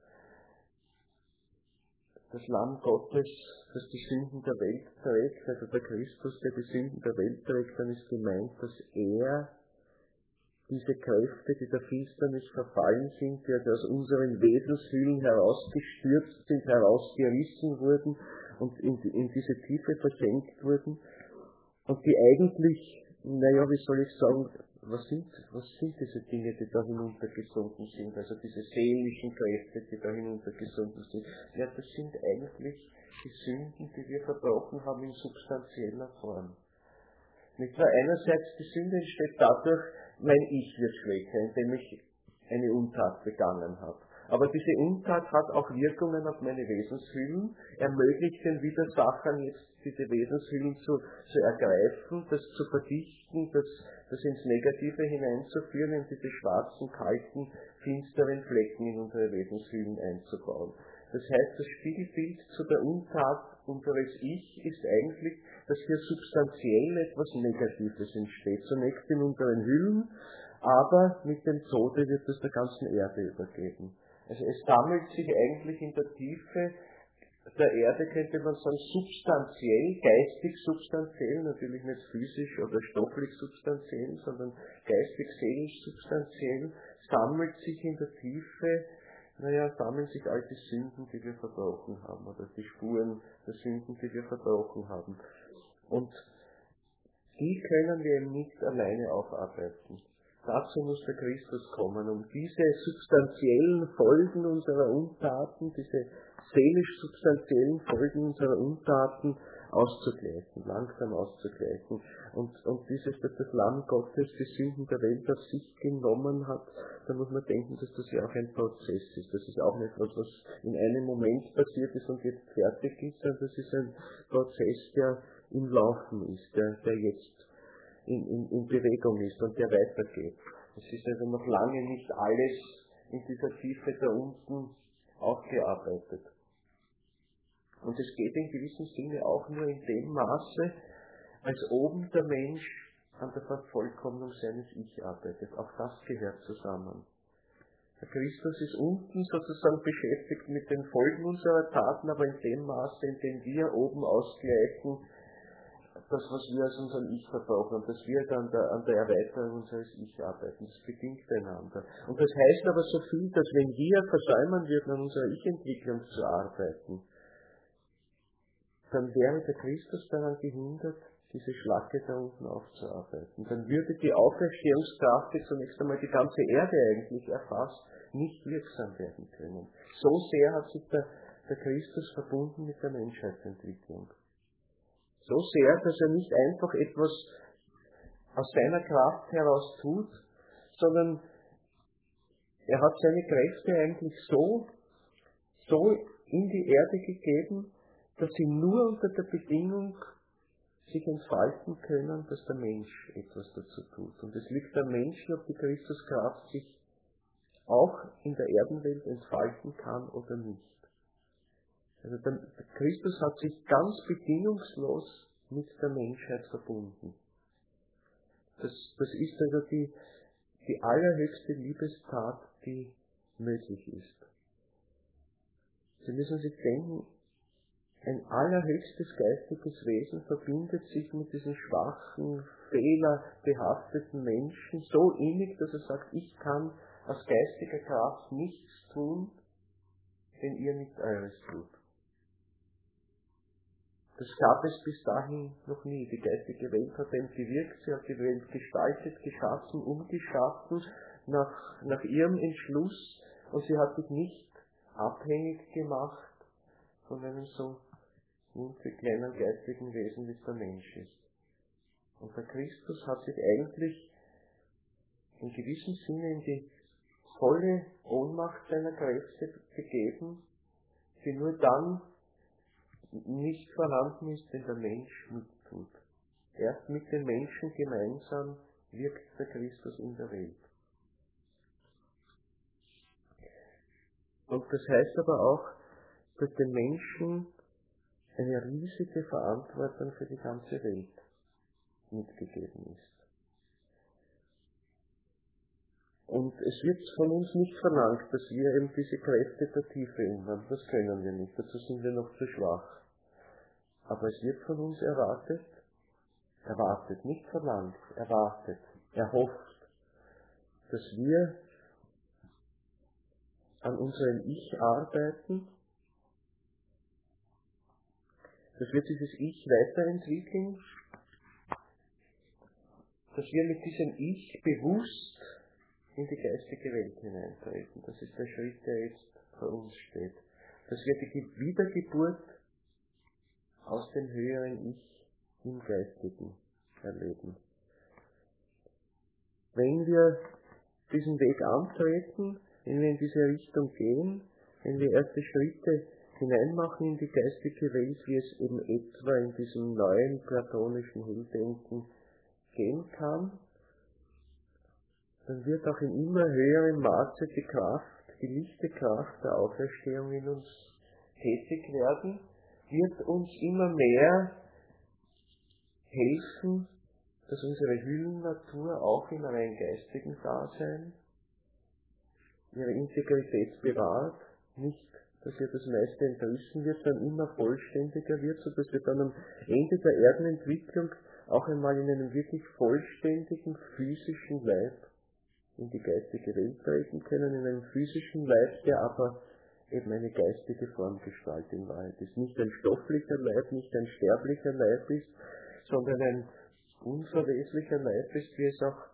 das Lamm Gottes, das die Sünden der Welt trägt, also der Christus, der die Sünden der Welt trägt, dann ist gemeint, dass er diese Kräfte, die der Finsternis verfallen sind, die also aus unseren Wesenshüllen herausgestürzt sind, herausgerissen wurden und in, in diese Tiefe versenkt wurden und die eigentlich, naja, wie soll ich sagen, was sind, was sind diese Dinge, die da hinuntergesunken sind, also diese seelischen Kräfte, die da hinuntergesunken sind? Ja, das sind eigentlich die Sünden, die wir verbrochen haben in substanzieller Form. Nicht wahr? Einerseits, die Sünde entsteht dadurch, mein Ich wird schwächer, indem ich eine Untat begangen habe. Aber diese Untat hat auch Wirkungen auf meine Wesenshüllen, ermöglicht den Widersachern jetzt diese Wesenshüllen zu, zu ergreifen, das zu verdichten, das, das ins Negative hineinzuführen, in diese schwarzen, kalten, finsteren Flecken in unsere Wesenshüllen einzubauen. Das heißt, das Spiegelbild zu der Untat unseres Ich ist eigentlich, dass hier substanziell etwas Negatives entsteht. Zunächst in unseren Hüllen, aber mit dem Tode wird es der ganzen Erde übergeben. Also es sammelt sich eigentlich in der Tiefe der Erde, könnte man sagen, substanziell, geistig substanziell, natürlich nicht physisch oder stofflich substanziell, sondern geistig, seelisch substanziell, sammelt sich in der Tiefe, naja, sammeln sich all die Sünden, die wir verbrochen haben, oder die Spuren der Sünden, die wir verbrochen haben. Und die können wir eben nicht alleine aufarbeiten. Dazu muss der Christus kommen, um diese substanziellen Folgen unserer Untaten, diese seelisch substanziellen Folgen unserer Untaten auszugleichen, langsam auszugleichen. Und, und dieses, dass das Lamm Gottes die Sünden der Welt auf sich genommen hat, da muss man denken, dass das ja auch ein Prozess ist. Das ist auch nicht etwas, was in einem Moment passiert ist und jetzt fertig ist, sondern das ist ein Prozess, der im Laufen ist, der, der jetzt in, in, in Bewegung ist und der weitergeht. Es ist also noch lange nicht alles in dieser Tiefe da unten aufgearbeitet. Und es geht in gewissem Sinne auch nur in dem Maße, als oben der Mensch an der Vervollkommnung seines Ich arbeitet. Auch das gehört zusammen. Der Christus ist unten sozusagen beschäftigt mit den Folgen unserer Taten, aber in dem Maße, in dem wir oben ausgleichen, das, was wir aus unserem Ich verbrauchen, dass wir dann an der, an der Erweiterung unseres Ich arbeiten. Das bedingt einander. Und das heißt aber so viel, dass wenn wir versäumen würden, an unserer Ich-Entwicklung zu arbeiten, dann wäre der Christus daran gehindert, diese Schlacke da unten aufzuarbeiten. Dann würde die Auferstehungskraft, die zunächst einmal die ganze Erde eigentlich erfasst, nicht wirksam werden können. So sehr hat sich der, der Christus verbunden mit der Menschheitsentwicklung. So sehr, dass er nicht einfach etwas aus seiner Kraft heraus tut, sondern er hat seine Kräfte eigentlich so, so in die Erde gegeben, dass sie nur unter der Bedingung sich entfalten können, dass der Mensch etwas dazu tut. Und es liegt am Menschen, ob die Christuskraft sich auch in der Erdenwelt entfalten kann oder nicht. Also der, der Christus hat sich ganz bedingungslos mit der Menschheit verbunden. Das, das ist also die, die allerhöchste Liebestat, die möglich ist. Sie müssen sich denken, ein allerhöchstes geistiges Wesen verbindet sich mit diesen schwachen, fehlerbehafteten Menschen so innig, dass er sagt, ich kann aus geistiger Kraft nichts tun, wenn ihr nicht eures tut. Das gab es bis dahin noch nie. Die geistige Welt hat eben gewirkt, sie hat die Welt gestaltet, geschaffen, umgeschaffen, nach, nach ihrem Entschluss, und sie hat sich nicht abhängig gemacht von einem so winzig kleinen geistigen Wesen, wie es der Mensch ist. Und der Christus hat sich eigentlich in gewissem Sinne in die volle Ohnmacht seiner Kräfte begeben, die nur dann nicht vorhanden ist, wenn der Mensch mittut. Erst mit den Menschen gemeinsam wirkt der Christus in der Welt. Und das heißt aber auch, dass den Menschen eine riesige Verantwortung für die ganze Welt mitgegeben ist. Und es wird von uns nicht verlangt, dass wir eben diese Kräfte der Tiefe ändern. Das können wir nicht, dazu sind wir noch zu schwach. Aber es wird von uns erwartet, erwartet, nicht verlangt, erwartet, erhofft, dass wir an unserem Ich arbeiten, dass wir dieses Ich weiterentwickeln, dass wir mit diesem Ich bewusst in die geistige Welt hineintreten. Das ist der Schritt, der jetzt vor uns steht. Dass wir die Wiedergeburt aus dem höheren Ich im Geistigen erleben. Wenn wir diesen Weg antreten, wenn wir in diese Richtung gehen, wenn wir erste Schritte hineinmachen in die geistige Welt, wie es eben etwa in diesem neuen platonischen Helldenken gehen kann, dann wird auch in immer höherem Maße die Kraft, die lichte Kraft der Auferstehung in uns tätig werden, wird uns immer mehr helfen, dass unsere Hüllennatur auch im rein geistigen Dasein ihre Integrität bewahrt, nicht, dass ihr das meiste entrüsten wird, sondern immer vollständiger wird, sodass wir dann am Ende der Erdenentwicklung auch einmal in einem wirklich vollständigen physischen Leib in die geistige Welt treten können, in einem physischen Leib, der aber eben eine geistige Formgestalt in Wahrheit ist. Nicht ein stofflicher Leib, nicht ein sterblicher Leib ist, sondern ein unverweslicher Leib ist, wie es auch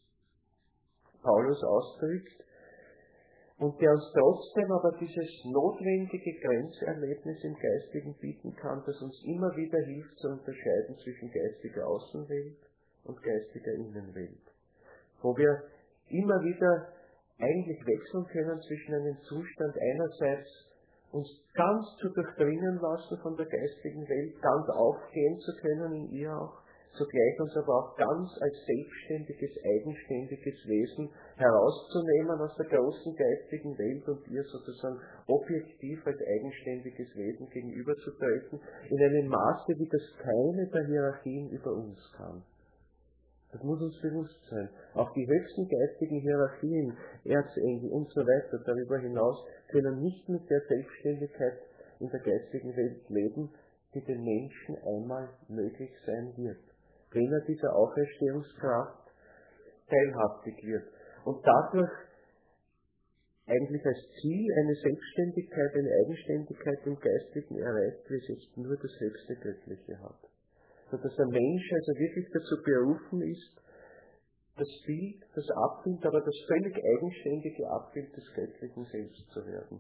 Paulus ausdrückt, und der uns trotzdem aber dieses notwendige Grenzerlebnis im Geistigen bieten kann, das uns immer wieder hilft zu unterscheiden zwischen geistiger Außenwelt und geistiger Innenwelt. Wo wir immer wieder eigentlich wechseln können zwischen einem Zustand einerseits uns ganz zu durchdringen lassen von der geistigen Welt, ganz aufgehen zu können in ihr auch, zugleich uns aber auch ganz als selbstständiges, eigenständiges Wesen herauszunehmen aus der großen geistigen Welt und ihr sozusagen objektiv als eigenständiges Wesen gegenüberzutreten, in einem Maße, wie das keine der Hierarchien über uns kann. Das muss uns bewusst sein. Auch die höchsten geistigen Hierarchien, Erzengel und so weiter, darüber hinaus, können nicht mit der Selbstständigkeit in der geistigen Welt leben, die den Menschen einmal möglich sein wird, wenn er dieser Auferstehungskraft teilhaftig wird. Und dadurch eigentlich als Ziel eine Selbstständigkeit, eine Eigenständigkeit im Geistigen erreicht, wie es jetzt nur das höchste Göttliche hat. Sodass der Mensch also wirklich dazu berufen ist, das Bild, das Abbild, aber das völlig eigenständige Abbild des Göttlichen selbst zu werden.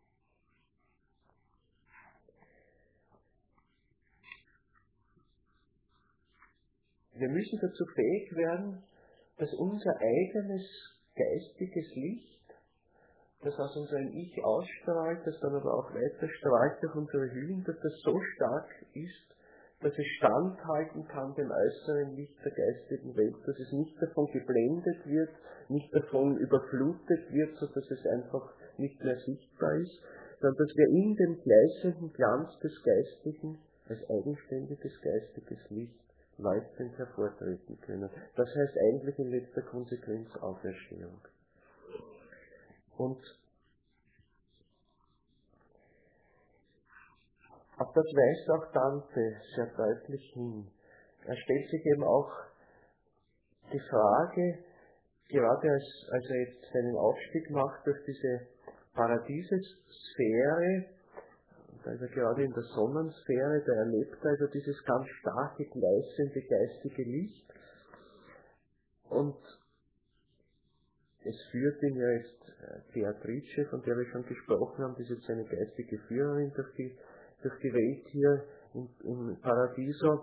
Wir müssen dazu fähig werden, dass unser eigenes geistiges Licht, das aus unserem Ich ausstrahlt, das dann aber auch weiter strahlt durch unsere Hüllen, dass das so stark ist, dass es standhalten kann dem äußeren Licht der geistigen Welt, dass es nicht davon geblendet wird, nicht davon überflutet wird, sodass es einfach nicht mehr sichtbar ist, sondern dass wir in dem gleißenden Glanz des Geistlichen als eigenständiges geistiges Licht leuchtend hervortreten können. Das heißt eigentlich in letzter Konsequenz Auferstehung. Und auf das weist auch Dante sehr deutlich hin. Er stellt sich eben auch die Frage, gerade als, als er jetzt seinen Aufstieg macht durch diese Paradiesesphäre, also gerade in der Sonnensphäre, da erlebt er also dieses ganz starke, gleißende geistige Licht. Und es führt ihn ja jetzt Beatrice, von der wir schon gesprochen haben, die ist jetzt eine geistige Führerin durch die, durch die Welt hier im, im Paradiso.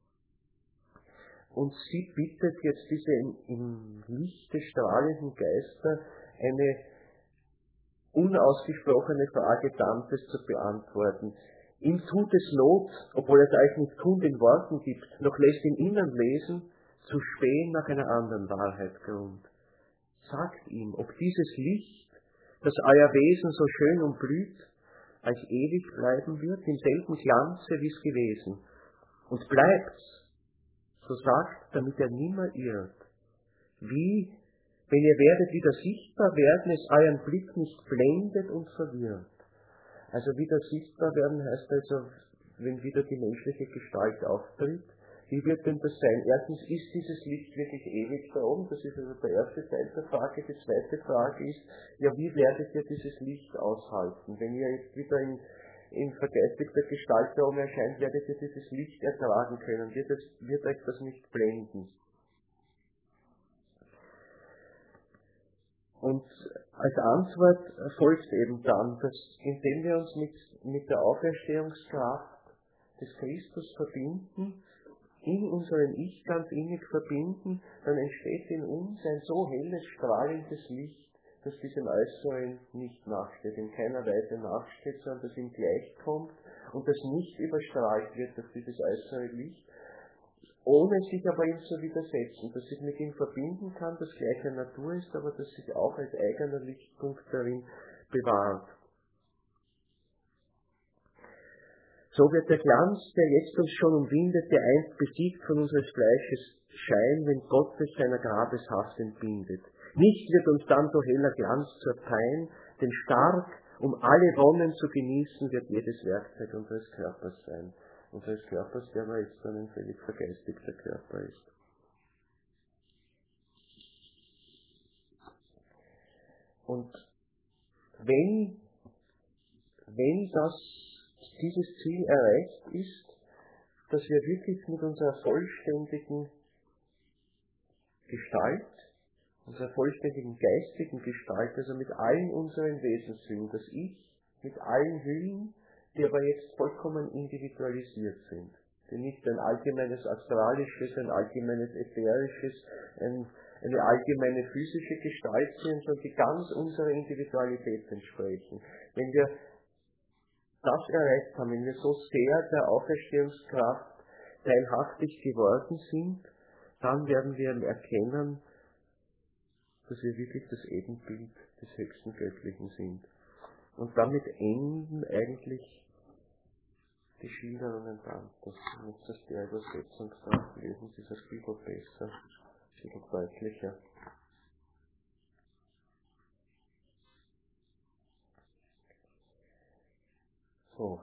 Und sie bittet jetzt diese im, im Lichte strahlenden Geister eine unausgesprochene Frage Dantes zu beantworten. Ihm tut es Not, obwohl er es euch nicht kund in Worten gibt, noch lässt ihn Innern lesen, zu spähen nach einer anderen Wahrheit Grund. Sagt ihm, ob dieses Licht, das euer Wesen so schön umblüht, euch ewig bleiben wird, im selben Glanze, wie es gewesen. Und bleibt's, so sagt, damit er nimmer irrt. Wie, wenn ihr werdet wieder sichtbar werden, es euren Blick nicht blendet und verwirrt. Also wieder sichtbar werden heißt also, wenn wieder die menschliche Gestalt auftritt. Wie wird denn das sein? Erstens, ist dieses Licht wirklich ewig da oben? Das ist also der erste Teil der Frage. Die zweite Frage ist, ja, wie werdet ihr dieses Licht aushalten? Wenn ihr jetzt wieder in, in vergeistigter Gestalt da oben erscheint, werdet ihr dieses Licht ertragen können. Wird, es, wird euch das nicht blenden? Und als Antwort folgt eben dann, dass indem wir uns mit, mit der Auferstehungskraft des Christus verbinden, in unserem Ich ganz innig verbinden, dann entsteht in uns ein so helles, strahlendes Licht, das diesem Äußeren nicht nachsteht, in keiner Weise nachsteht, sondern das ihm gleichkommt und das nicht überstrahlt wird durch dieses äußere Licht, ohne sich aber ihm zu widersetzen, dass sich mit ihm verbinden kann, das gleicher Natur ist, aber das sich auch als eigener Lichtpunkt darin bewahrt. So wird der Glanz, der jetzt uns schon umwindet, der einst besiegt von unseres Fleisches Schein, wenn Gottes seiner Grabeshaft entbindet. Nicht wird uns dann so heller Glanz zur Pein, denn stark, um alle Wonnen zu genießen, wird jedes Werkzeug unseres Körpers sein. Unseres Körpers, der aber jetzt dann ein völlig vergeistigter Körper ist. Und wenn, wenn das dieses Ziel erreicht ist, dass wir wirklich mit unserer vollständigen Gestalt, unserer vollständigen geistigen Gestalt, also mit allen unseren Wesenshüllen, das Ich, mit allen Hüllen, die aber jetzt vollkommen individualisiert sind, die nicht ein allgemeines astralisches, ein allgemeines ätherisches, ein, eine allgemeine physische Gestalt sind, sondern die ganz unserer Individualität entsprechen. Wenn wir das erreicht haben, wenn wir so sehr der Auferstehungskraft teilhaftig geworden sind, dann werden wir erkennen, dass wir wirklich das Ebenbild des höchsten Göttlichen sind. Und damit enden eigentlich die Schilderungen Dantes. Jetzt aus der Übersetzung da lesen Sie das ein bisschen besser, ein bisschen deutlicher. So.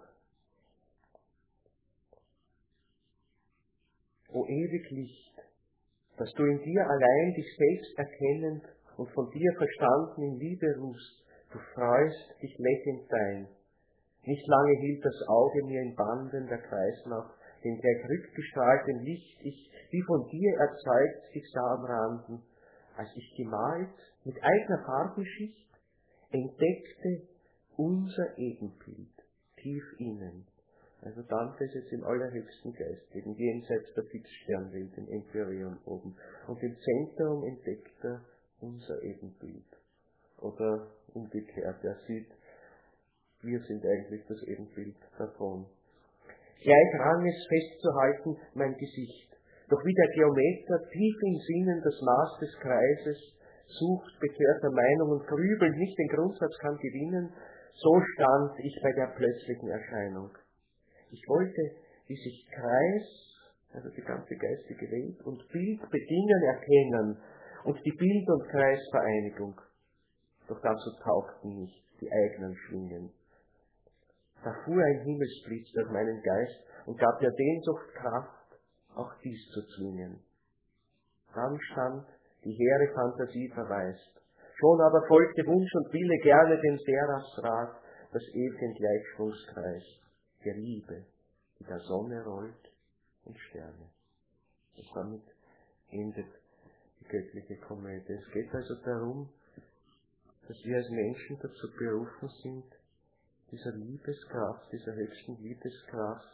O ewig Licht, dass du in dir allein dich selbst erkennend und von dir verstanden in Liebe ruhst, du freust dich lächelnd dein. Nicht lange hielt das Auge mir in Banden der Kreislauf, den gleich rückgestrahlten Licht ich, wie von dir erzeugt, sich sah am Randen, als ich gemalt mit eigener Farbenschicht entdeckte unser Ebenbild tief innen. Also Dante ist jetzt im allerhöchsten Geistigen, jenseits der Fixsternwelt, im Empyreum oben. Und im Zentrum entdeckt er unser Ebenbild. Oder umgekehrt, er sieht, wir sind eigentlich das Ebenbild davon. Gleich rang es festzuhalten, mein Gesicht. Doch wie der Geometer tief im Sinnen das Maß des Kreises sucht, bekehrter Meinung und grübelnd nicht den Grundsatz kann gewinnen, So stand ich bei der plötzlichen Erscheinung. Ich wollte, wie sich Kreis, also die ganze geistige Welt, und Bild bedingen erkennen und die Bild- und Kreisvereinigung. Doch dazu taugten nicht die eigenen Schwingen. Da fuhr ein Himmelsblitz durch meinen Geist und gab mir Sehnsucht Kraft, auch dies zu zwingen. Dann stand die hehre Fantasie verwaist. Schon aber folgte Wunsch und Wille gerne dem Seraphs Rat, das ewigen Gleichschwungskreis der Liebe, die der Sonne rollt und Sterne. Und damit endet die göttliche Komödie. Es geht also darum, dass wir als Menschen dazu berufen sind, dieser Liebeskraft, dieser höchsten Liebeskraft,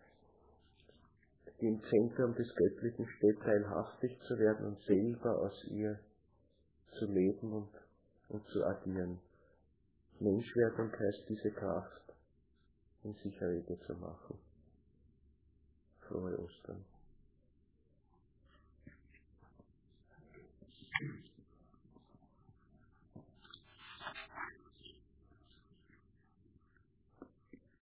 die im Zentrum des Göttlichen steht, teilhaftig zu werden und selber aus ihr zu leben und, und zu agieren. Menschwerdung heißt, diese Kraft in sich rege zu machen. Frohe Ostern.